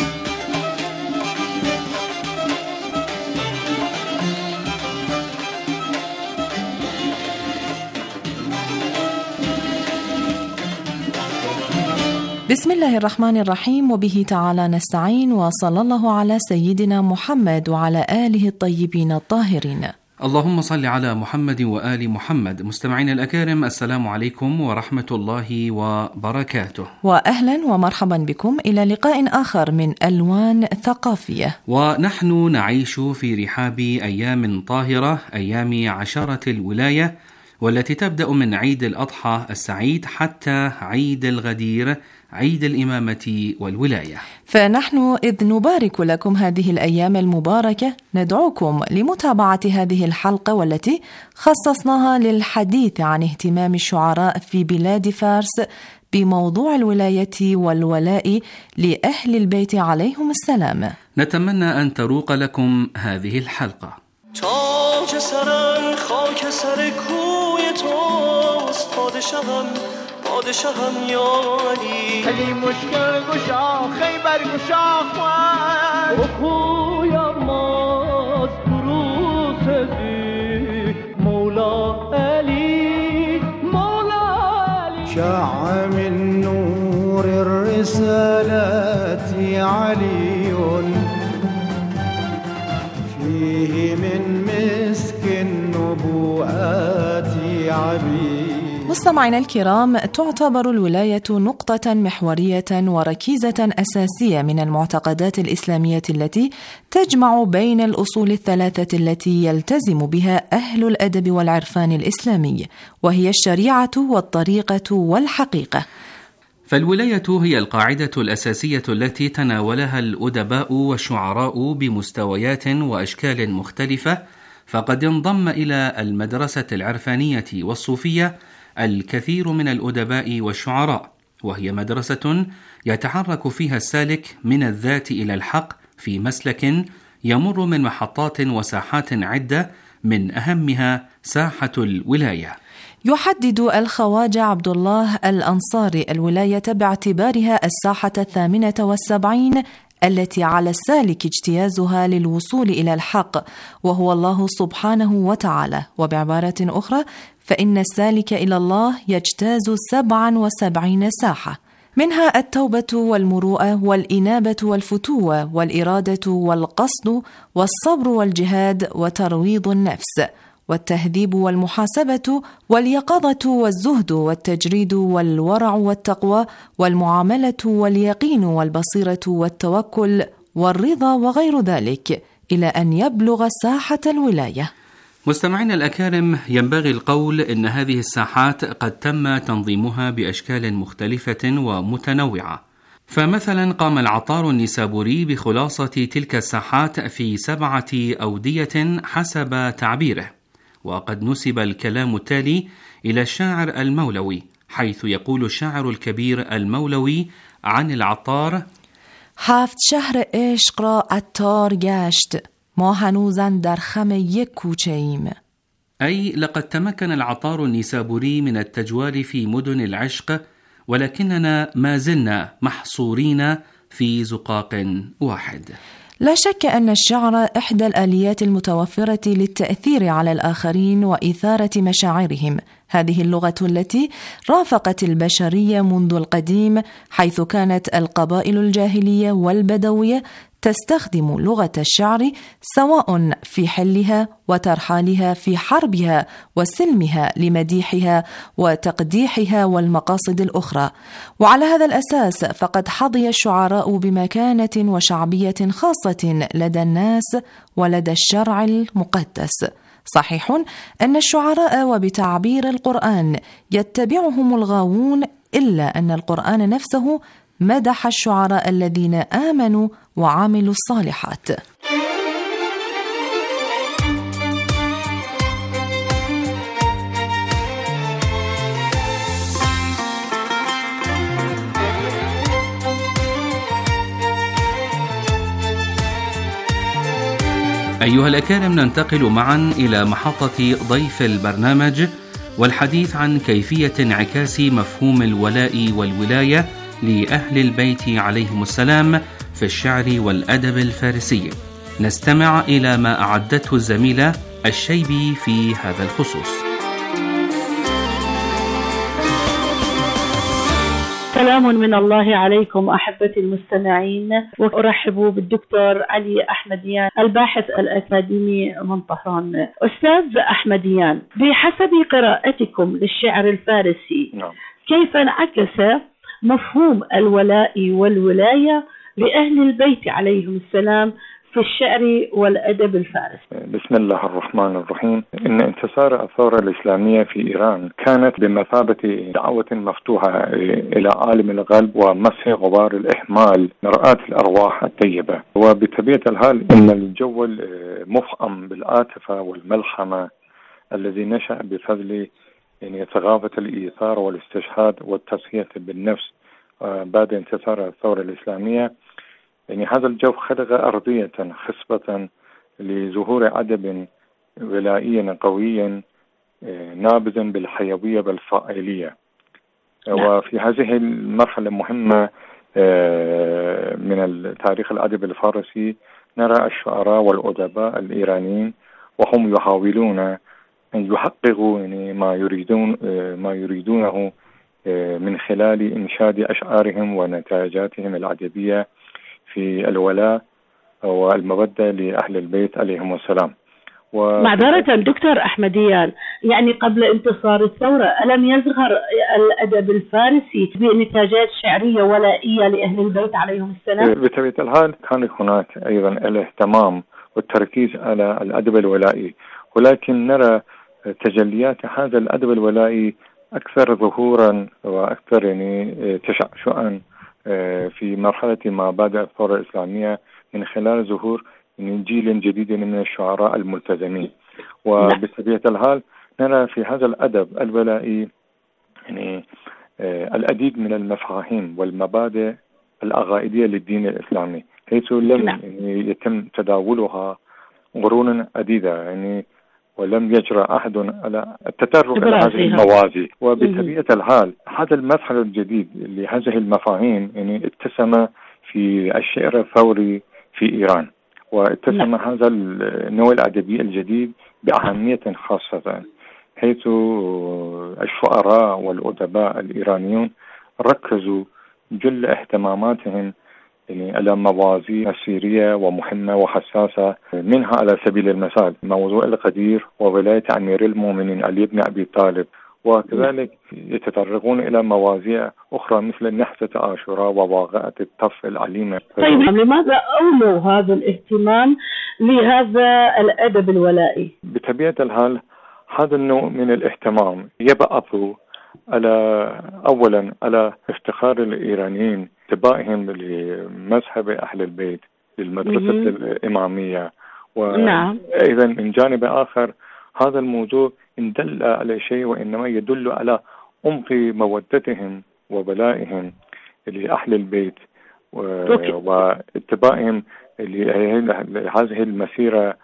Speaker 17: بسم الله الرحمن الرحيم، وبه تعالى نستعين، وصلى الله على سيدنا محمد وعلى آله الطيبين الطاهرين.
Speaker 16: اللهم صل على محمد وآل محمد. مستمعين الأكارم، السلام عليكم ورحمة الله وبركاته،
Speaker 17: وأهلا ومرحبا بكم إلى لقاء آخر من ألوان ثقافية.
Speaker 16: ونحن نعيش في رحاب أيام طاهرة، أيام عشرة الولاية، والتي تبدأ من عيد الأضحى السعيد حتى عيد الغدير عيد الإمامة والولاية.
Speaker 17: فنحن إذ نبارك لكم هذه الأيام المباركة ندعوكم لمتابعة هذه الحلقة والتي خصصناها للحديث عن اهتمام الشعراء في بلاد فارس بموضوع الولاية والولاء لأهل البيت عليهم السلام.
Speaker 16: نتمنى أن تروق لكم هذه الحلقة.
Speaker 18: تاج سرم خاک سر کوی توست پادشاهم پادشاهم یا علی علی مشکل گشا خیبر گشا خوان و کوی ماز دروس دی مولا علی مولا علی شع من نور الرسالات علی فيه من مسك النبوءات عبيد.
Speaker 17: مستمعينا الكرام، تعتبر الولاية نقطة محورية وركيزة أساسية من المعتقدات الإسلامية التي تجمع بين الأصول الثلاثة التي يلتزم بها أهل الأدب والعرفان الإسلامي، وهي الشريعة والطريقة والحقيقة.
Speaker 16: فالولاية هي القاعدة الأساسية التي تناولها الأدباء والشعراء بمستويات وأشكال مختلفة، فقد انضم إلى المدرسة العرفانية والصوفية الكثير من الأدباء والشعراء، وهي مدرسة يتحرك فيها السالك من الذات إلى الحق في مسلك يمر من محطات وساحات عدة، من أهمها ساحة الولاية.
Speaker 17: يحدد الخواجة عبد الله الأنصاري الولاية باعتبارها الساحة الثامنة والسبعين التي على السالك اجتيازها للوصول إلى الحق، وهو الله سبحانه وتعالى. وبعبارة أخرى فإن السالك إلى الله يجتاز سبعا وسبعين ساحة، منها التوبة والمروءة والإنابة والفتوة والإرادة والقصد والصبر والجهاد وترويض النفس والتهذيب والمحاسبة واليقظة والزهد والتجريد والورع والتقوى والمعاملة واليقين والبصيرة والتوكل والرضا وغير ذلك، إلى أن يبلغ ساحة الولاية.
Speaker 16: مستمعينا الأكارم، ينبغي القول إن هذه الساحات قد تم تنظيمها بأشكال مختلفة ومتنوعة. فمثلا قام العطار النيسابوري بخلاصة تلك الساحات في سبعة أودية حسب تعبيره، وقد نسب الكلام التالي إلى الشاعر المولوي، حيث يقول الشاعر الكبير المولوي عن العطار:
Speaker 17: هفت شهر عشق را عطار گشت، ما هنوزاً در خم یک کوچه ایم.
Speaker 16: أي لقد تمكن العطار النيسابوري من التجوال في مدن العشق، ولكننا ما زلنا محصورين في زقاق واحد.
Speaker 17: لا شك أن الشعر إحدى الآليات المتوفرة للتأثير على الآخرين وإثارة مشاعرهم. هذه اللغة التي رافقت البشرية منذ القديم، حيث كانت القبائل الجاهلية والبدوية تستخدم لغة الشعر سواء في حلها وترحالها، في حربها وسلمها، لمديحها وتقديحها والمقاصد الأخرى. وعلى هذا الأساس فقد حظي الشعراء بمكانة وشعبية خاصة لدى الناس ولدى الشرع المقدس. صحيح أن الشعراء وبتعبير القرآن يتبعهم الغاوون، إلا أن القرآن نفسه مدح الشعراء الذين آمنوا وعملوا الصالحات.
Speaker 16: أيها الأكارم، ننتقل معا إلى محطة ضيف البرنامج والحديث عن كيفية انعكاس مفهوم الولاء والولاية لأهل البيت عليهم السلام في الشعر والأدب الفارسي. نستمع إلى ما أعدته الزميلة الشيبي في هذا الخصوص.
Speaker 19: سلام من الله عليكم أحبتي المستمعين، وأرحب بالدكتور علي أحمديان الباحث الأكاديمي من طهران. أستاذ أحمديان، بحسب قراءتكم للشعر الفارسي كيف انعكس مفهوم الولاء والولاية لأهل البيت عليهم السلام في الشعر والأدب الفارسي؟
Speaker 20: بسم الله الرحمن الرحيم. إن انتصار الثورة الإسلامية في إيران كانت بمثابة دعوة مفتوحة إلى عالم الغرب ومسح غبار الإحمال مرآة الأرواح الطيبة. وبطبيعة الحال إن الجو المفعم بالعاطفة والملحمة الذي نشأ بفضل يعني ثقافة الإيثار والاستشهاد والتضحية بالنفس بعد انتصار الثورة الإسلامية، يعني هذا الجو خلق أرضية خصبة لظهور أدب ولائي قوي نابذ بالحيوية والفاعلية. وفي هذه المرحلة المهمة من التاريخ الأدب الفارسي نرى الشعراء والأدباء الإيرانيين وهم يحاولون أن يحققوا يعني ما يريدون ما يريدونه من خلال إنشاد أشعارهم ونتاجاتهم الأدبية في الولاء والمودة لأهل البيت عليهم السلام.
Speaker 19: و... معذرة دكتور أحمديان، يعني قبل انتصار الثورة ألم يظهر الأدب الفارسي بنتاجات شعرية ولائية لأهل البيت عليهم السلام؟
Speaker 20: بطبيعة الحال كان هناك أيضا الاهتمام والتركيز على الأدب الولائي، ولكن نرى تجليات هذا الأدب الولائي أكثر ظهورا وأكثر يعني تشعشعا في مرحلة ما بعد الثورة الإسلامية من خلال ظهور من جيل جديد من الشعراء الملتزمين. وبطبيعة الحال نرى في هذا الأدب الولائي يعني العديد من المفاهيم والمبادئ العقائدية للدين الإسلامي، حيث لم يعني يتم تداولها قرون عديدة يعني ولم يجرى أحد على التطرق إلى هذه الموازي. وبطبيعة الحال هذا المدخل الجديد لهذه المفاهيم يعني اتسم في الشعر الثوري في إيران، واتسم لا. هذا النوع الأدبي الجديد بأهمية خاصة، حيث الشعراء والأدباء الإيرانيون ركزوا جل اهتماماتهم يعني على موازين سيرية ومهمة وحساسة، منها على سبيل المثال موضوع القدير وولاية أمير المؤمنين علي بن أبي طالب، وكذلك يتطرقون إلى مواضيع أخرى مثل نحسة عاشوراء وواقعة الطف العليمة.
Speaker 19: طيب لماذا أولوا هذا الاهتمام لهذا الأدب الولائي؟
Speaker 20: بطبيعة الحال هذا النوع من الاهتمام يبعث على أولا على افتخار الإيرانيين اتباعهم لمذهب أهل البيت للمدرسة الإمامية، وأيضا من جانب آخر هذا الموضوع إن دل على شيء وإنما يدل على عمق مودتهم وبلائهم لأهل البيت واتباعهم لهذه المسيرة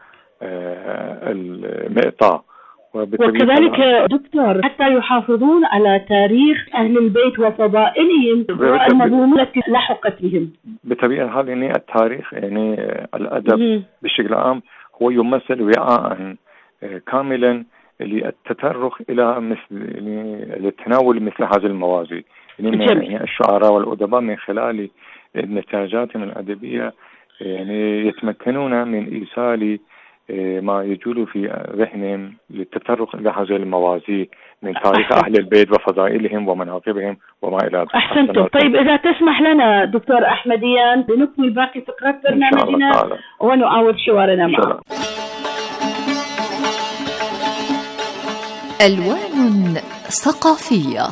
Speaker 20: المئطاة.
Speaker 19: وكذلك دكتور حتى يحافظون على تاريخ أهل البيت وفضائلهم والمظلومات التي لحقت بهم.
Speaker 20: بطبيعة الحال يعني التاريخ يعني الأدب بشكل عام هو يمثل وعاء كاملا للتطرق إلى مثل يعني للتناول مثل هذه الموازي. يعني الشعراء والأدباء من خلال نتاجاتهم الأدبية يعني يتمكنون من إيصال ما يجول في ذهنهم للتطرق إلى هذه الموازي من تاريخ أهل البيت وفضائلهم ومناقبهم وما إلى ذلك.
Speaker 19: أحسنتم. طيب إذا تسمح لنا دكتور أحمديان لنكمل باقي فقرات برنامجنا ونعاود حوارنا معه.
Speaker 14: ألوان ثقافية.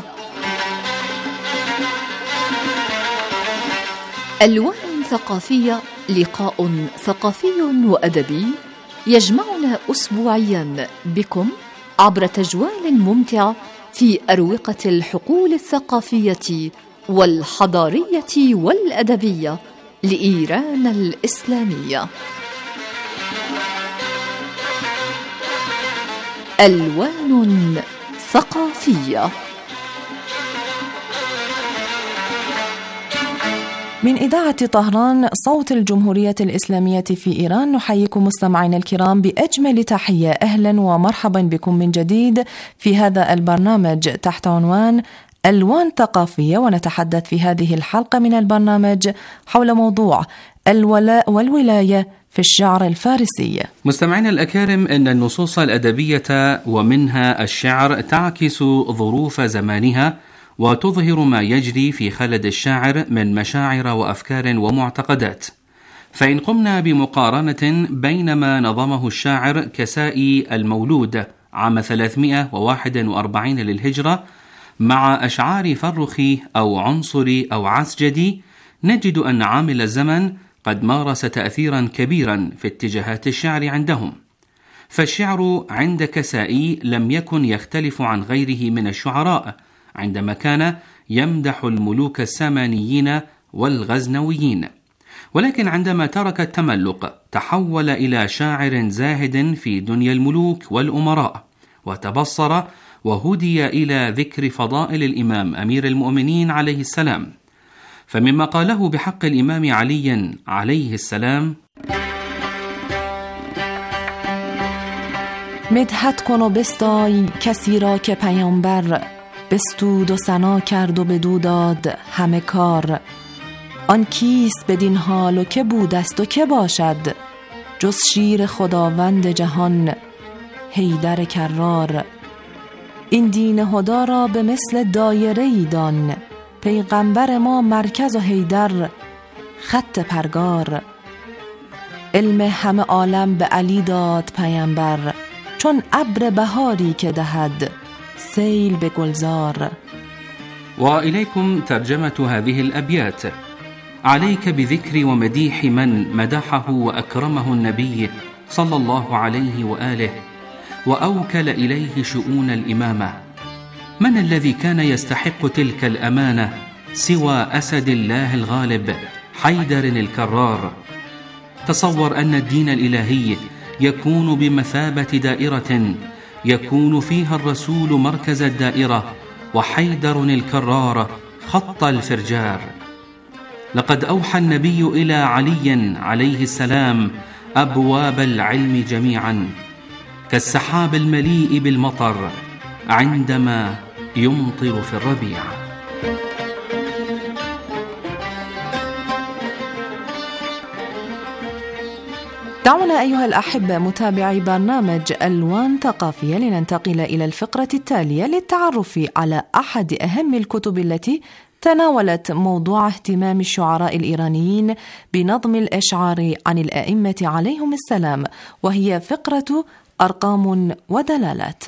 Speaker 14: ألوان ثقافية لقاء ثقافي وأدبي يجمعنا أسبوعيا بكم عبر تجوال ممتع في أروقة الحقول الثقافية والحضارية والأدبية لإيران الإسلامية. ألوان ثقافية.
Speaker 17: من إذاعة طهران صوت الجمهورية الإسلامية في إيران نحييكم مستمعينا الكرام بأجمل تحية. أهلا ومرحبا بكم من جديد في هذا البرنامج تحت عنوان ألوان ثقافية، ونتحدث في هذه الحلقة من البرنامج حول موضوع الولاء والولاية في الشعر الفارسي.
Speaker 16: مستمعينا الأكارم، إن النصوص الأدبية ومنها الشعر تعكس ظروف زمانها وتظهر ما يجري في خلد الشاعر من مشاعر وأفكار ومعتقدات، فإن قمنا بمقارنة بين ما نظمه الشاعر كسائي المولود عام ثلاثمائة وواحد وأربعين للهجرة مع أشعار فرخي أو عنصري أو عسجدي، نجد أن عامل الزمن قد مارس تأثيرا كبيرا في اتجاهات الشعر عندهم. فالشعر عند كسائي لم يكن يختلف عن غيره من الشعراء عندما كان يمدح الملوك السامانيين والغزنويين، ولكن عندما ترك التملق تحول إلى شاعر زاهد في دنيا الملوك والأمراء، وتبصر وهدي إلى ذكر فضائل الإمام أمير المؤمنين عليه السلام. فمما قاله بحق الإمام علي عليه السلام:
Speaker 17: مدحت کن و بستای کسی را که پیامبر بستود و ثنا کرد و بدو داد همه کار. آن کیست بدین حال و که بودست و که باشد، جز شیر خداوند جهان حیدر کرار. این دین هدا را به مثل دایره ای دان، پیغمبر ما مرکز و حیدر خط پرگار. علم همه عالم به علی داد پیامبر، چون ابر بهاری که دهد سیل به گلزار.
Speaker 16: وإليكم ترجمة هذه الأبيات: عليك بذكر ومديح من مدحه وأكرمه النبي صلى الله عليه وآله وأوكل إليه شؤون الإمامة. من الذي كان يستحق تلك الأمانة سوى أسد الله الغالب حيدر الكرار؟ تصور أن الدين الإلهي يكون بمثابة دائرة يكون فيها الرسول مركز الدائرة وحيدر الكرار خط الفرجار. لقد أوحى النبي إلى علي عليه السلام أبواب العلم جميعا كالسحاب المليء بالمطر عندما يمطر في الربيع.
Speaker 17: دعونا أيها الأحبة متابعي برنامج ألوان ثقافية لننتقل إلى الفقرة التالية للتعرف على أحد أهم الكتب التي تناولت موضوع اهتمام الشعراء الإيرانيين بنظم الأشعار عن الأئمة عليهم السلام، وهي فقرة أرقام ودلالات.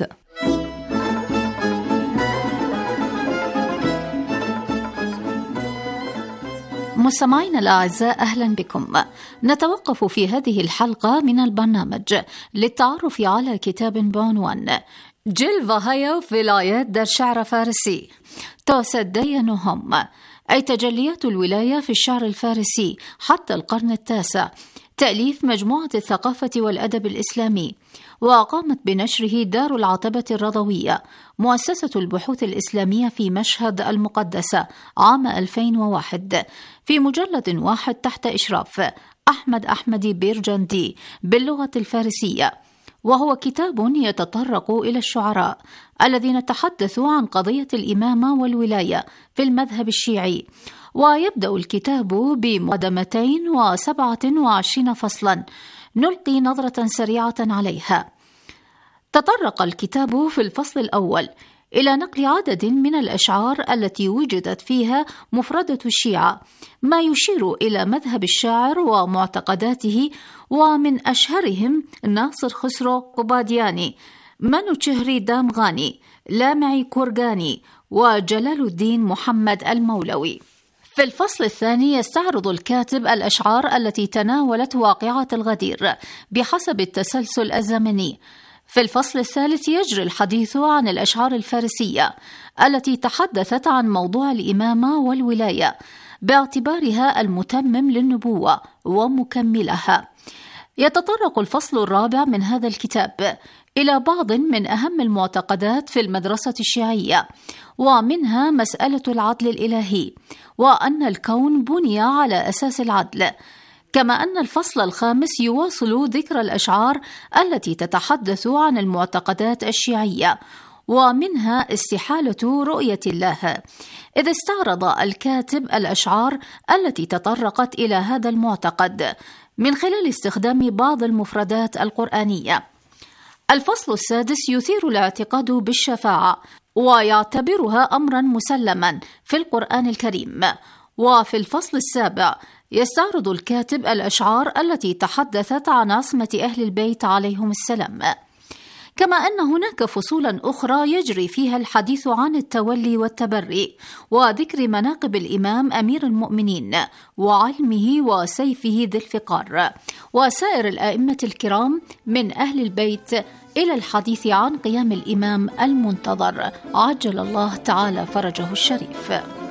Speaker 14: مستمعينا الأعزاء، أهلا بكم. نتوقف في هذه الحلقة من البرنامج للتعرف على كتاب بعنوان جلفهايا ولايات در شعر فارسي تصدينهم، أي تجليات الولاية في الشعر الفارسي حتى القرن التاسع، تأليف مجموعة الثقافة والأدب الإسلامي، وقامت بنشره دار العتبة الرضوية مؤسسة البحوث الإسلامية في مشهد المقدسة عام ألفين وواحد في مجلد واحد تحت إشراف أحمد أحمدي بيرجندي باللغة الفارسية، وهو كتاب يتطرق إلى الشعراء الذين تحدثوا عن قضية الإمامة والولاية في المذهب الشيعي. ويبدأ الكتاب بمقدمتين وسبعة وعشرين فصلا نلقي نظرة سريعة عليها. تطرق الكتاب في الفصل الأول إلى نقل عدد من الأشعار التي وجدت فيها مفردة الشيعة، ما يشير إلى مذهب الشاعر ومعتقداته، ومن أشهرهم ناصر خسرو قبادياني، منوچهري دامغاني، لامعي كورغاني، وجلال الدين محمد المولوي. في الفصل الثاني يستعرض الكاتب الأشعار التي تناولت واقعة الغدير بحسب التسلسل الزمني. في الفصل الثالث يجري الحديث عن الأشعار الفارسية التي تحدثت عن موضوع الإمامة والولاية باعتبارها المتمم للنبوة ومكملها. يتطرق الفصل الرابع من هذا الكتاب إلى بعض من أهم المعتقدات في المدرسة الشيعية، ومنها مسألة العدل الإلهي، وأن الكون بني على أساس العدل. كما أن الفصل الخامس يواصل ذكر الأشعار التي تتحدث عن المعتقدات الشيعية، ومنها استحالة رؤية الله، إذ استعرض الكاتب الأشعار التي تطرقت إلى هذا المعتقد من خلال استخدام بعض المفردات القرآنية. الفصل السادس يثير الاعتقاد بالشفاعة، ويعتبرها أمرا مسلما في القرآن الكريم. وفي الفصل السابع يستعرض الكاتب الأشعار التي تحدثت عن عصمة أهل البيت عليهم السلام، كما أن هناك فصولا أخرى يجري فيها الحديث عن التولي والتبري وذكر مناقب الإمام أمير المؤمنين وعلمه وسيفه ذي الفقار وسائر الأئمة الكرام من أهل البيت، إلى الحديث عن قيام الإمام المنتظر عجل الله تعالى فرجه الشريف.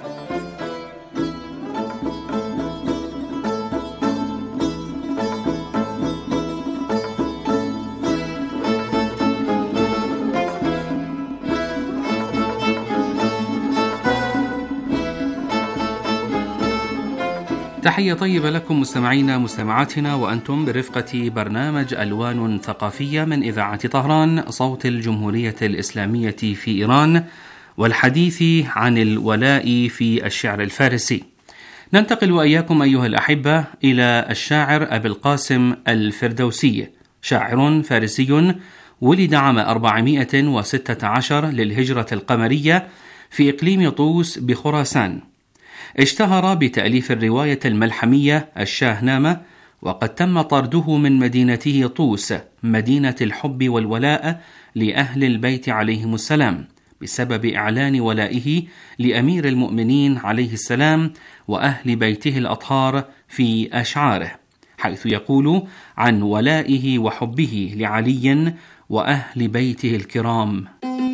Speaker 16: تحية طيبة لكم مستمعينا مستمعاتنا، وأنتم برفقة برنامج ألوان ثقافية من إذاعة طهران صوت الجمهورية الإسلامية في إيران، والحديث عن الولاء في الشعر الفارسي. ننتقل وإياكم أيها الأحبة إلى الشاعر أبي القاسم الفردوسي، شاعر فارسي ولد عام أربعمائة وستة عشر للهجرة القمرية في إقليم طوس بخراسان. اشتهر بتأليف الرواية الملحمية الشاهنامة، وقد تم طرده من مدينته طوس مدينة الحب والولاء لأهل البيت عليهم السلام بسبب إعلان ولائه لأمير المؤمنين عليه السلام وأهل بيته الأطهار في أشعاره، حيث يقول عن ولائه وحبه لعلي وأهل بيته الكرام: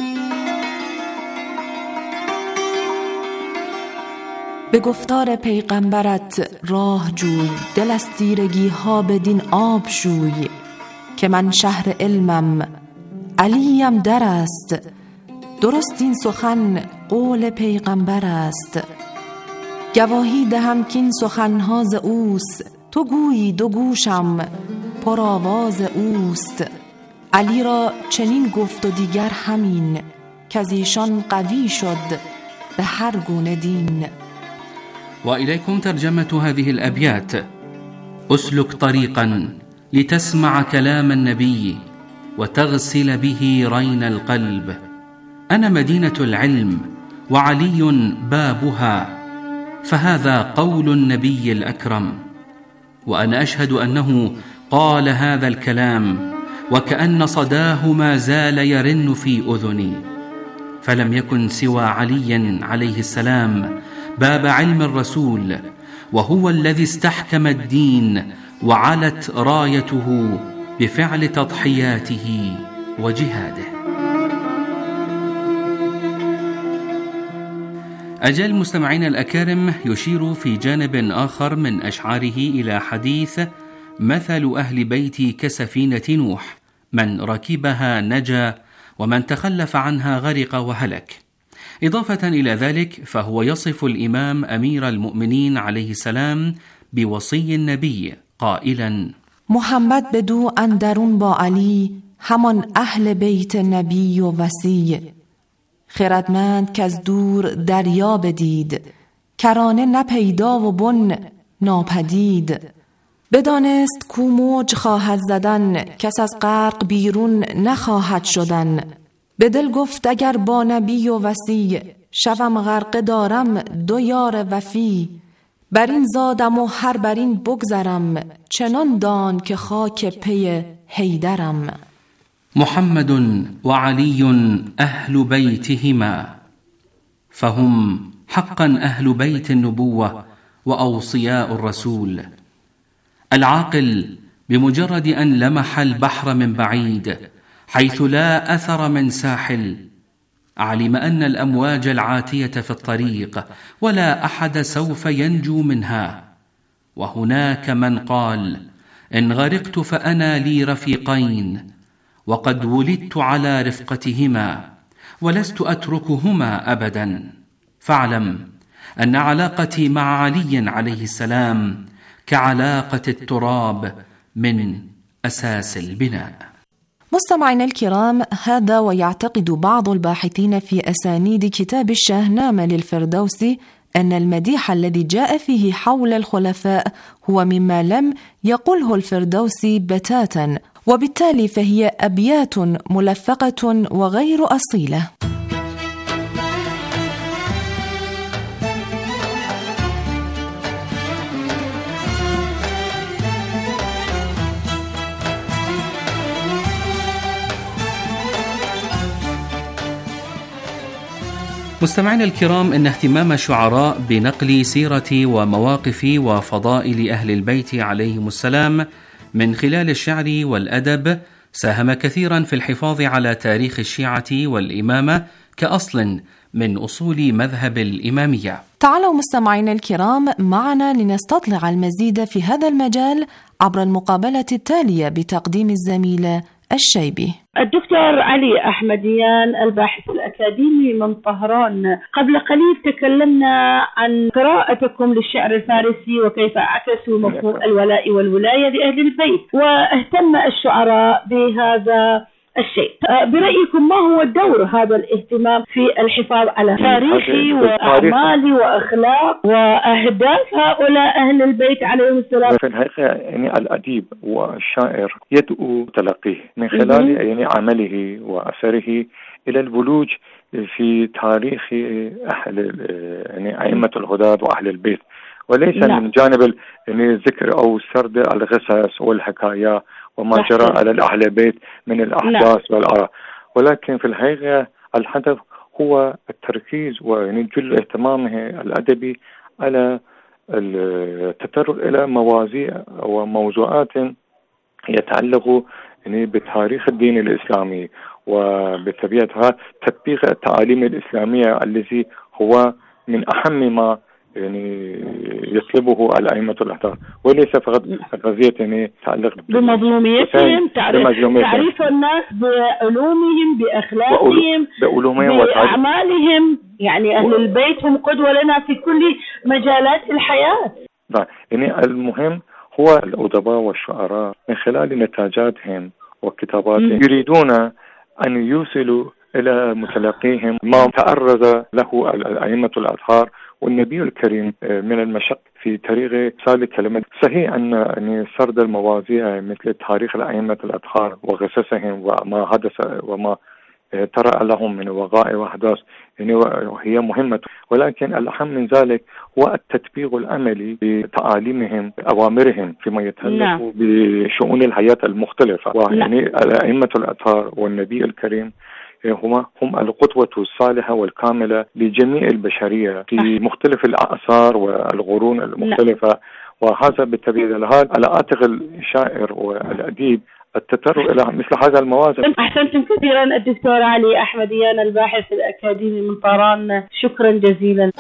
Speaker 17: به گفتار پیغمبرت راه جوی، دل از تیرگی ها بدین آب شوی، که من شهر علمم علیم در است، درست این سخن قول پیغمبر است. گواهی دهم که این سخنها ز اوست، تو گویی دو گوشم پر آواز اوست. علی را چنین گفت و دیگر همین، که از ایشان قوی شد به هر گونه دین.
Speaker 16: وإليكم ترجمة هذه الأبيات: أسلك طريقا لتسمع كلام النبي وتغسل به رين القلب. أنا مدينة العلم وعلي بابها، فهذا قول النبي الأكرم. وأنا أشهد أنه قال هذا الكلام وكأن صداه ما زال يرن في أذني، فلم يكن سوى علي عليه السلام باب علم الرسول، وهو الذي استحكم الدين وعلت رايته بفعل تضحياته وجهاده. أجل مستمعين الأكارم، يشير في جانب آخر من أشعاره إلى حديث: مثل أهل بيتي كسفينة نوح، من ركبها نجا ومن تخلف عنها غرق وهلك. إضافة إلى ذلك فهو يصف الإمام أمير المؤمنين عليه السلام بوصي النبي قائلا:
Speaker 17: محمد بدو اندرون با علی، همان اهل بیت نبی و وصی. خردمند که از دور دریا بدید، کرانه نپیدا و بن ناپدید. بدانست کو موج خواهد زدن، کس از غرق بیرون نخواهد شدن. به دل گفت اگر با نبی و وصی، شوم غرقه دارم دو یار وفی. بر این زادم و هر بر این بگذرم، چنان دان که خاک پی حیدرم.
Speaker 16: محمد وعلي أهل بيتهما، فهم حقا أهل بيت النبوة وأوصياء الرسول. العاقل بمجرد أن لمح البحر من بعيد حيث لا أثر من ساحل، علم أن الأمواج العاتية في الطريق ولا أحد سوف ينجو منها. وهناك من قال: إن غرقت فأنا لي رفيقين، وقد ولدت على رفقتهما ولست أتركهما أبدا. فاعلم أن علاقتي مع علي عليه السلام كعلاقة التراب من أساس البناء.
Speaker 17: مستمعينا الكرام، هذا ويعتقد بعض الباحثين في أسانيد كتاب الشاهنامة للفردوسي أن المديح الذي جاء فيه حول الخلفاء هو مما لم يقله الفردوسي بتاتا، وبالتالي فهي أبيات ملفقة وغير أصيلة.
Speaker 16: مستمعينا الكرام، إن اهتمام الشعراء بنقل سيرة ومواقف وفضائل أهل البيت عليهم السلام من خلال الشعر والأدب ساهم كثيرا في الحفاظ على تاريخ الشيعة والإمامة كأصل من أصول مذهب الإمامية.
Speaker 17: تعالوا مستمعينا الكرام معنا لنستطلع المزيد في هذا المجال عبر المقابلة التالية بتقديم الزميلة الشيبي.
Speaker 19: الدكتور علي أحمديان الباحث الأكاديمي من طهران، قبل قليل تكلمنا عن قراءتكم للشعر الفارسي وكيف عكسوا مفهوم الولاء والولاية لأهل البيت، واهتم الشعراء بهذا الشيء. برأيكم ما هو دور هذا الاهتمام في الحفاظ على تاريخي وأعمال وأخلاق وأهداف هؤلاء أهل البيت عليهم السلام؟
Speaker 20: في الحقيقة يعني الأديب والشاعر يدعو تلقيه من خلال يعني عمله وأثره إلى البلوج في تاريخ أهل يعني أئمة الهدى وأهل البيت، وليس لا. من جانب يعني الذكر أو سرد القصص والحكاية وما جرى على الأهل البيت من الأحداث والآراء، ولكن في الحقيقة الهدف هو التركيز ويعني جل اهتمامه الأدبي على التطرق إلى مواضيع وموضوعات يتعلق يعني بتاريخ الدين الإسلامي وبطبيعتها تطبيق التعاليم الإسلامية الذي هو من أهم ما يعني يطلبه الأئمة الأحرار، وليس فقط قضية يعني تعلق
Speaker 19: بمظلوميتهم، تعريف, تعريف الناس بعلومهم بأخلاقهم بأعمالهم. يعني أهل و... البيت هم قدوة لنا في كل مجالات الحياة.
Speaker 20: يعني المهم هو الأدباء والشعراء من خلال نتاجاتهم وكتاباتهم م. يريدون أن يوصلوا إلى متلقيهم ما تعرض له الأئمة الأطهار والنبي الكريم من المشق في طريق سال كلمة. صحيح أن سرد المواضيع مثل تاريخ الأئمة الأطهار وقصصهم وما حدث وما ترى لهم من وقائع وأحداث يعني هي مهمة، ولكن الأهم من ذلك هو التطبيق العملي بتعاليمهم أوامرهم فيما يتعلق بشؤون الحياة المختلفة. ويعني الأئمة الأطهار والنبي الكريم هم هم القدوة الصالحة والكاملة لجميع البشرية في مختلف الأعصار والقرون المختلفة، وهذا بالطبيعة الحال على عاتق الشاعر والأديب التطرق إلى مثل هذا الموازن.
Speaker 19: أحسنتم كثيرا الدكتور علي أحمديان الباحث الأكاديمي من طهران، شكرا جزيلا.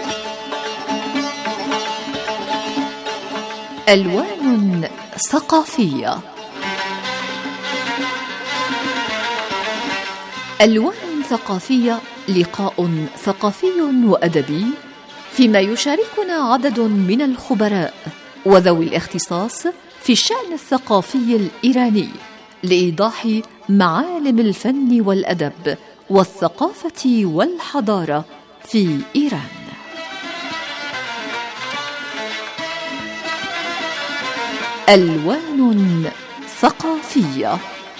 Speaker 14: ألوان ثقافية. ألوان ثقافية، لقاء ثقافي وأدبي فيما يشاركنا عدد من الخبراء وذوي الاختصاص في الشأن الثقافي الإيراني لإيضاح معالم الفن والأدب والثقافة والحضارة في إيران. ألوان ثقافية.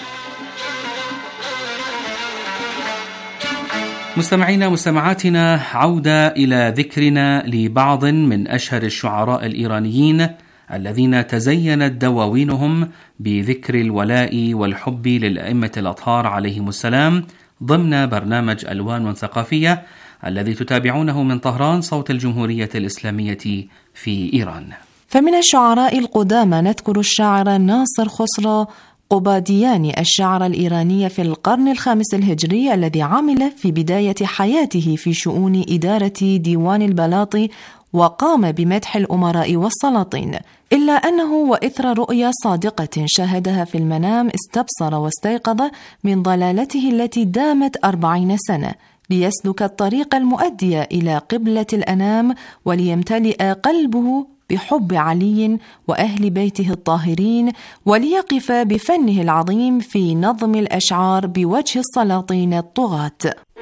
Speaker 16: مستمعينا مستمعاتنا، عودة إلى ذكرنا لبعض من أشهر الشعراء الإيرانيين الذين تزينت دواوينهم بذكر الولاء والحب للأئمة الأطهار عليهم السلام ضمن برنامج ألوان ثقافية الذي تتابعونه من طهران صوت الجمهورية الإسلامية في إيران.
Speaker 17: فمن الشعراء القدامى نذكر الشاعر ناصر خسرو قبادياني، الشاعر الإيراني في القرن الخامس الهجري الذي عمل في بداية حياته في شؤون إدارة ديوان البلاطي وقام بمدح الأمراء والسلاطين، إلا أنه وإثر رؤيا صادقة شاهدها في المنام استبصر واستيقظ من ضلالته التي دامت أربعين سنة ليسلك الطريق المؤدي إلى قبلة الأنام وليمتلئ قلبه بحب علي وأهل بيته الطاهرين، وليقف بفنه العظيم في نظم الأشعار بوجه السلاطين الطغاة.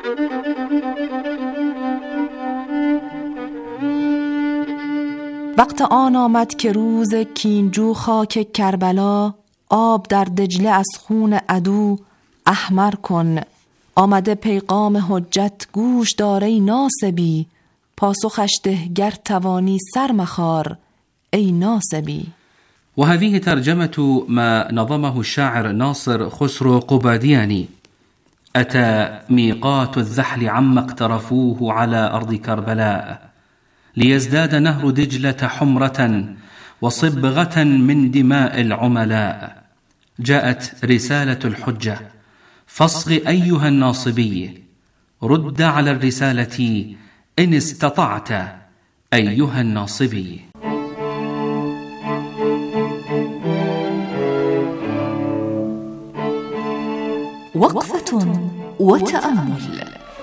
Speaker 17: وقت آن آمد که روز کینجو خاک کربلا، آب در دجله از خون عدو احمر کن. آمده پیغام حجت گوش داری ناصبی، پاسخش ده گر توانی سر مخار ای ناصبی.
Speaker 16: وهذه ترجمة ما نظمه الشاعر ناصر خسرو قبادياني. أتى ميقات الذحل عما اقترفوه على أرض كربلاء، ليزداد نهر دجلة حمرة وصبغة من دماء العملاء. جاءت رسالة الحجة: فاصغ أيها الناصبي، رد على الرسالة إن استطعت أيها الناصبي.
Speaker 14: وقفة وتأمل.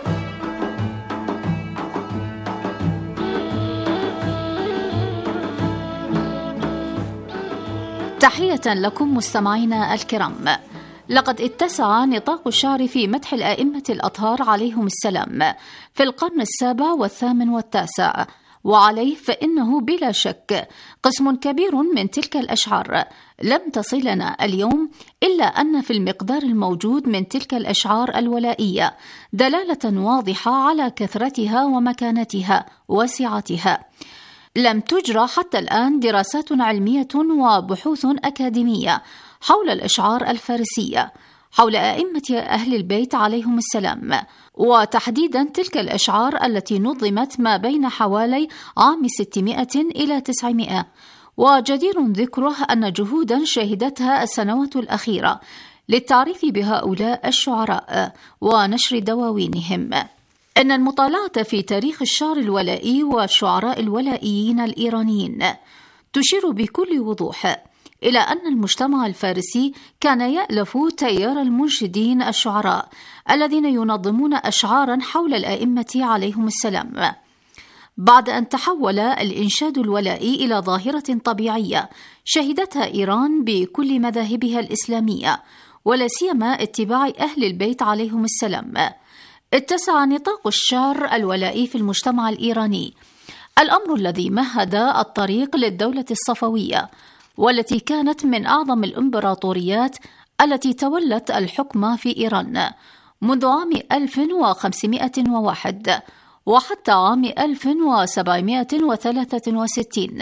Speaker 14: تحية لكم مستمعينا الكرام. لقد اتسع نطاق الشعر في مدح الآئمة الأطهار عليهم السلام في القرن السابع والثامن والتاسع، وعليه فإنه بلا شك قسم كبير من تلك الأشعار لم تصلنا اليوم، إلا أن في المقدار الموجود من تلك الأشعار الولائية دلالة واضحة على كثرتها ومكانتها وسعتها. لم تجرى حتى الآن دراسات علمية وبحوث أكاديمية حول الأشعار الفارسية، حول أئمة أهل البيت عليهم السلام، وتحديدا تلك الأشعار التي نظمت ما بين حوالي عام ستمائة إلى تسعمائة. وجدير ذكره أن جهودا شهدتها السنوات الأخيرة للتعريف بهؤلاء الشعراء ونشر دواوينهم. إن المطالعة في تاريخ الشعر الولائي والشعراء الولائيين الإيرانيين تشير بكل وضوح إلى أن المجتمع الفارسي كان يألف تيار المنشدين الشعراء الذين ينظمون أشعارا حول الآئمة عليهم السلام. بعد أن تحول الإنشاد الولائي إلى ظاهرة طبيعية شهدتها إيران بكل مذاهبها الإسلامية، ولا سيما اتباع أهل البيت عليهم السلام، اتسع نطاق الشعر الولائي في المجتمع الإيراني، الأمر الذي مهد الطريق للدولة الصفوية، والتي كانت من أعظم الإمبراطوريات التي تولت الحكم في إيران منذ عام ألف وخمسمائة وواحد وحتى عام ألف وسبعمائة وثلاثة وستين،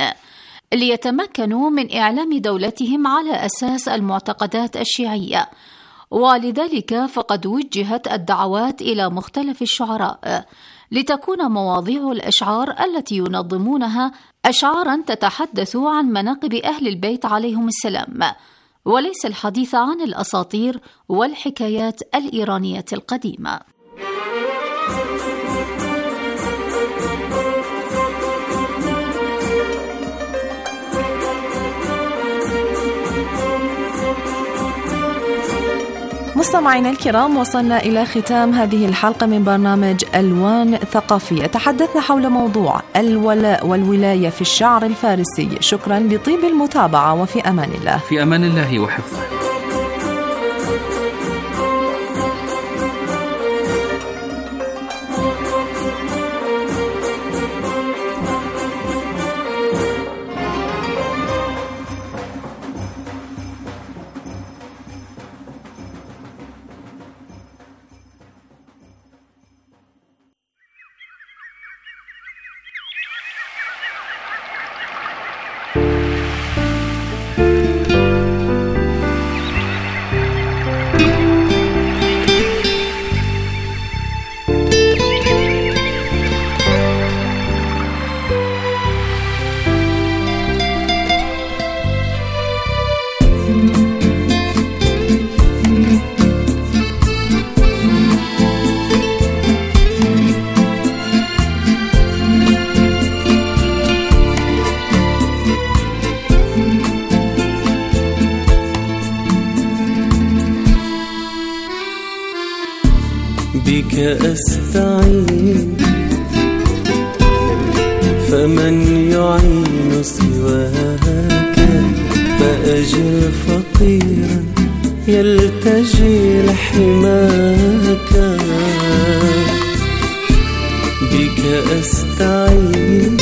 Speaker 14: ليتمكنوا من إعلام دولتهم على أساس المعتقدات الشيعية. ولذلك فقد وجهت الدعوات إلى مختلف الشعراء لتكون مواضيع الأشعار التي ينظمونها أشعارا تتحدث عن مناقب أهل البيت عليهم السلام، وليس الحديث عن الأساطير والحكايات الإيرانية القديمة.
Speaker 17: مستمعينا الكرام، وصلنا إلى ختام هذه الحلقة من برنامج ألوان ثقافية. تحدثنا حول موضوع الولاء والولاية في الشعر الفارسي. شكرا لطيب المتابعة، وفي أمان الله.
Speaker 16: في أمان الله وحفظه.
Speaker 18: بك أستعين فمن يعين سواك، فأجر فقيرا يلتجي لحماك. بك أستعين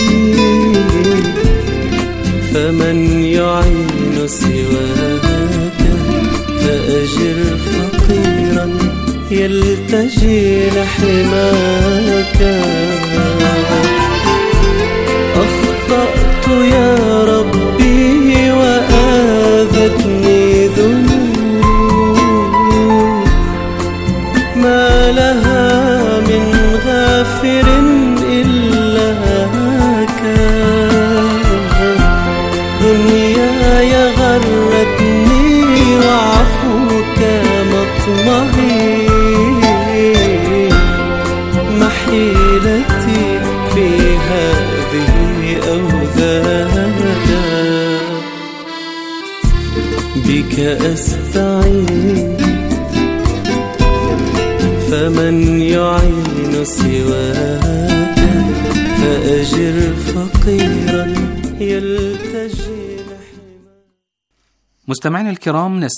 Speaker 18: فمن يعين سواك، فأجر فقيرا يلتجي لحماك. أخطأت يا ربي وآذتني ذنوب، ما أستعين فمن يعين سواك فأجر فقيرا يلتجي.
Speaker 16: مستمعينا الكرام، نستمع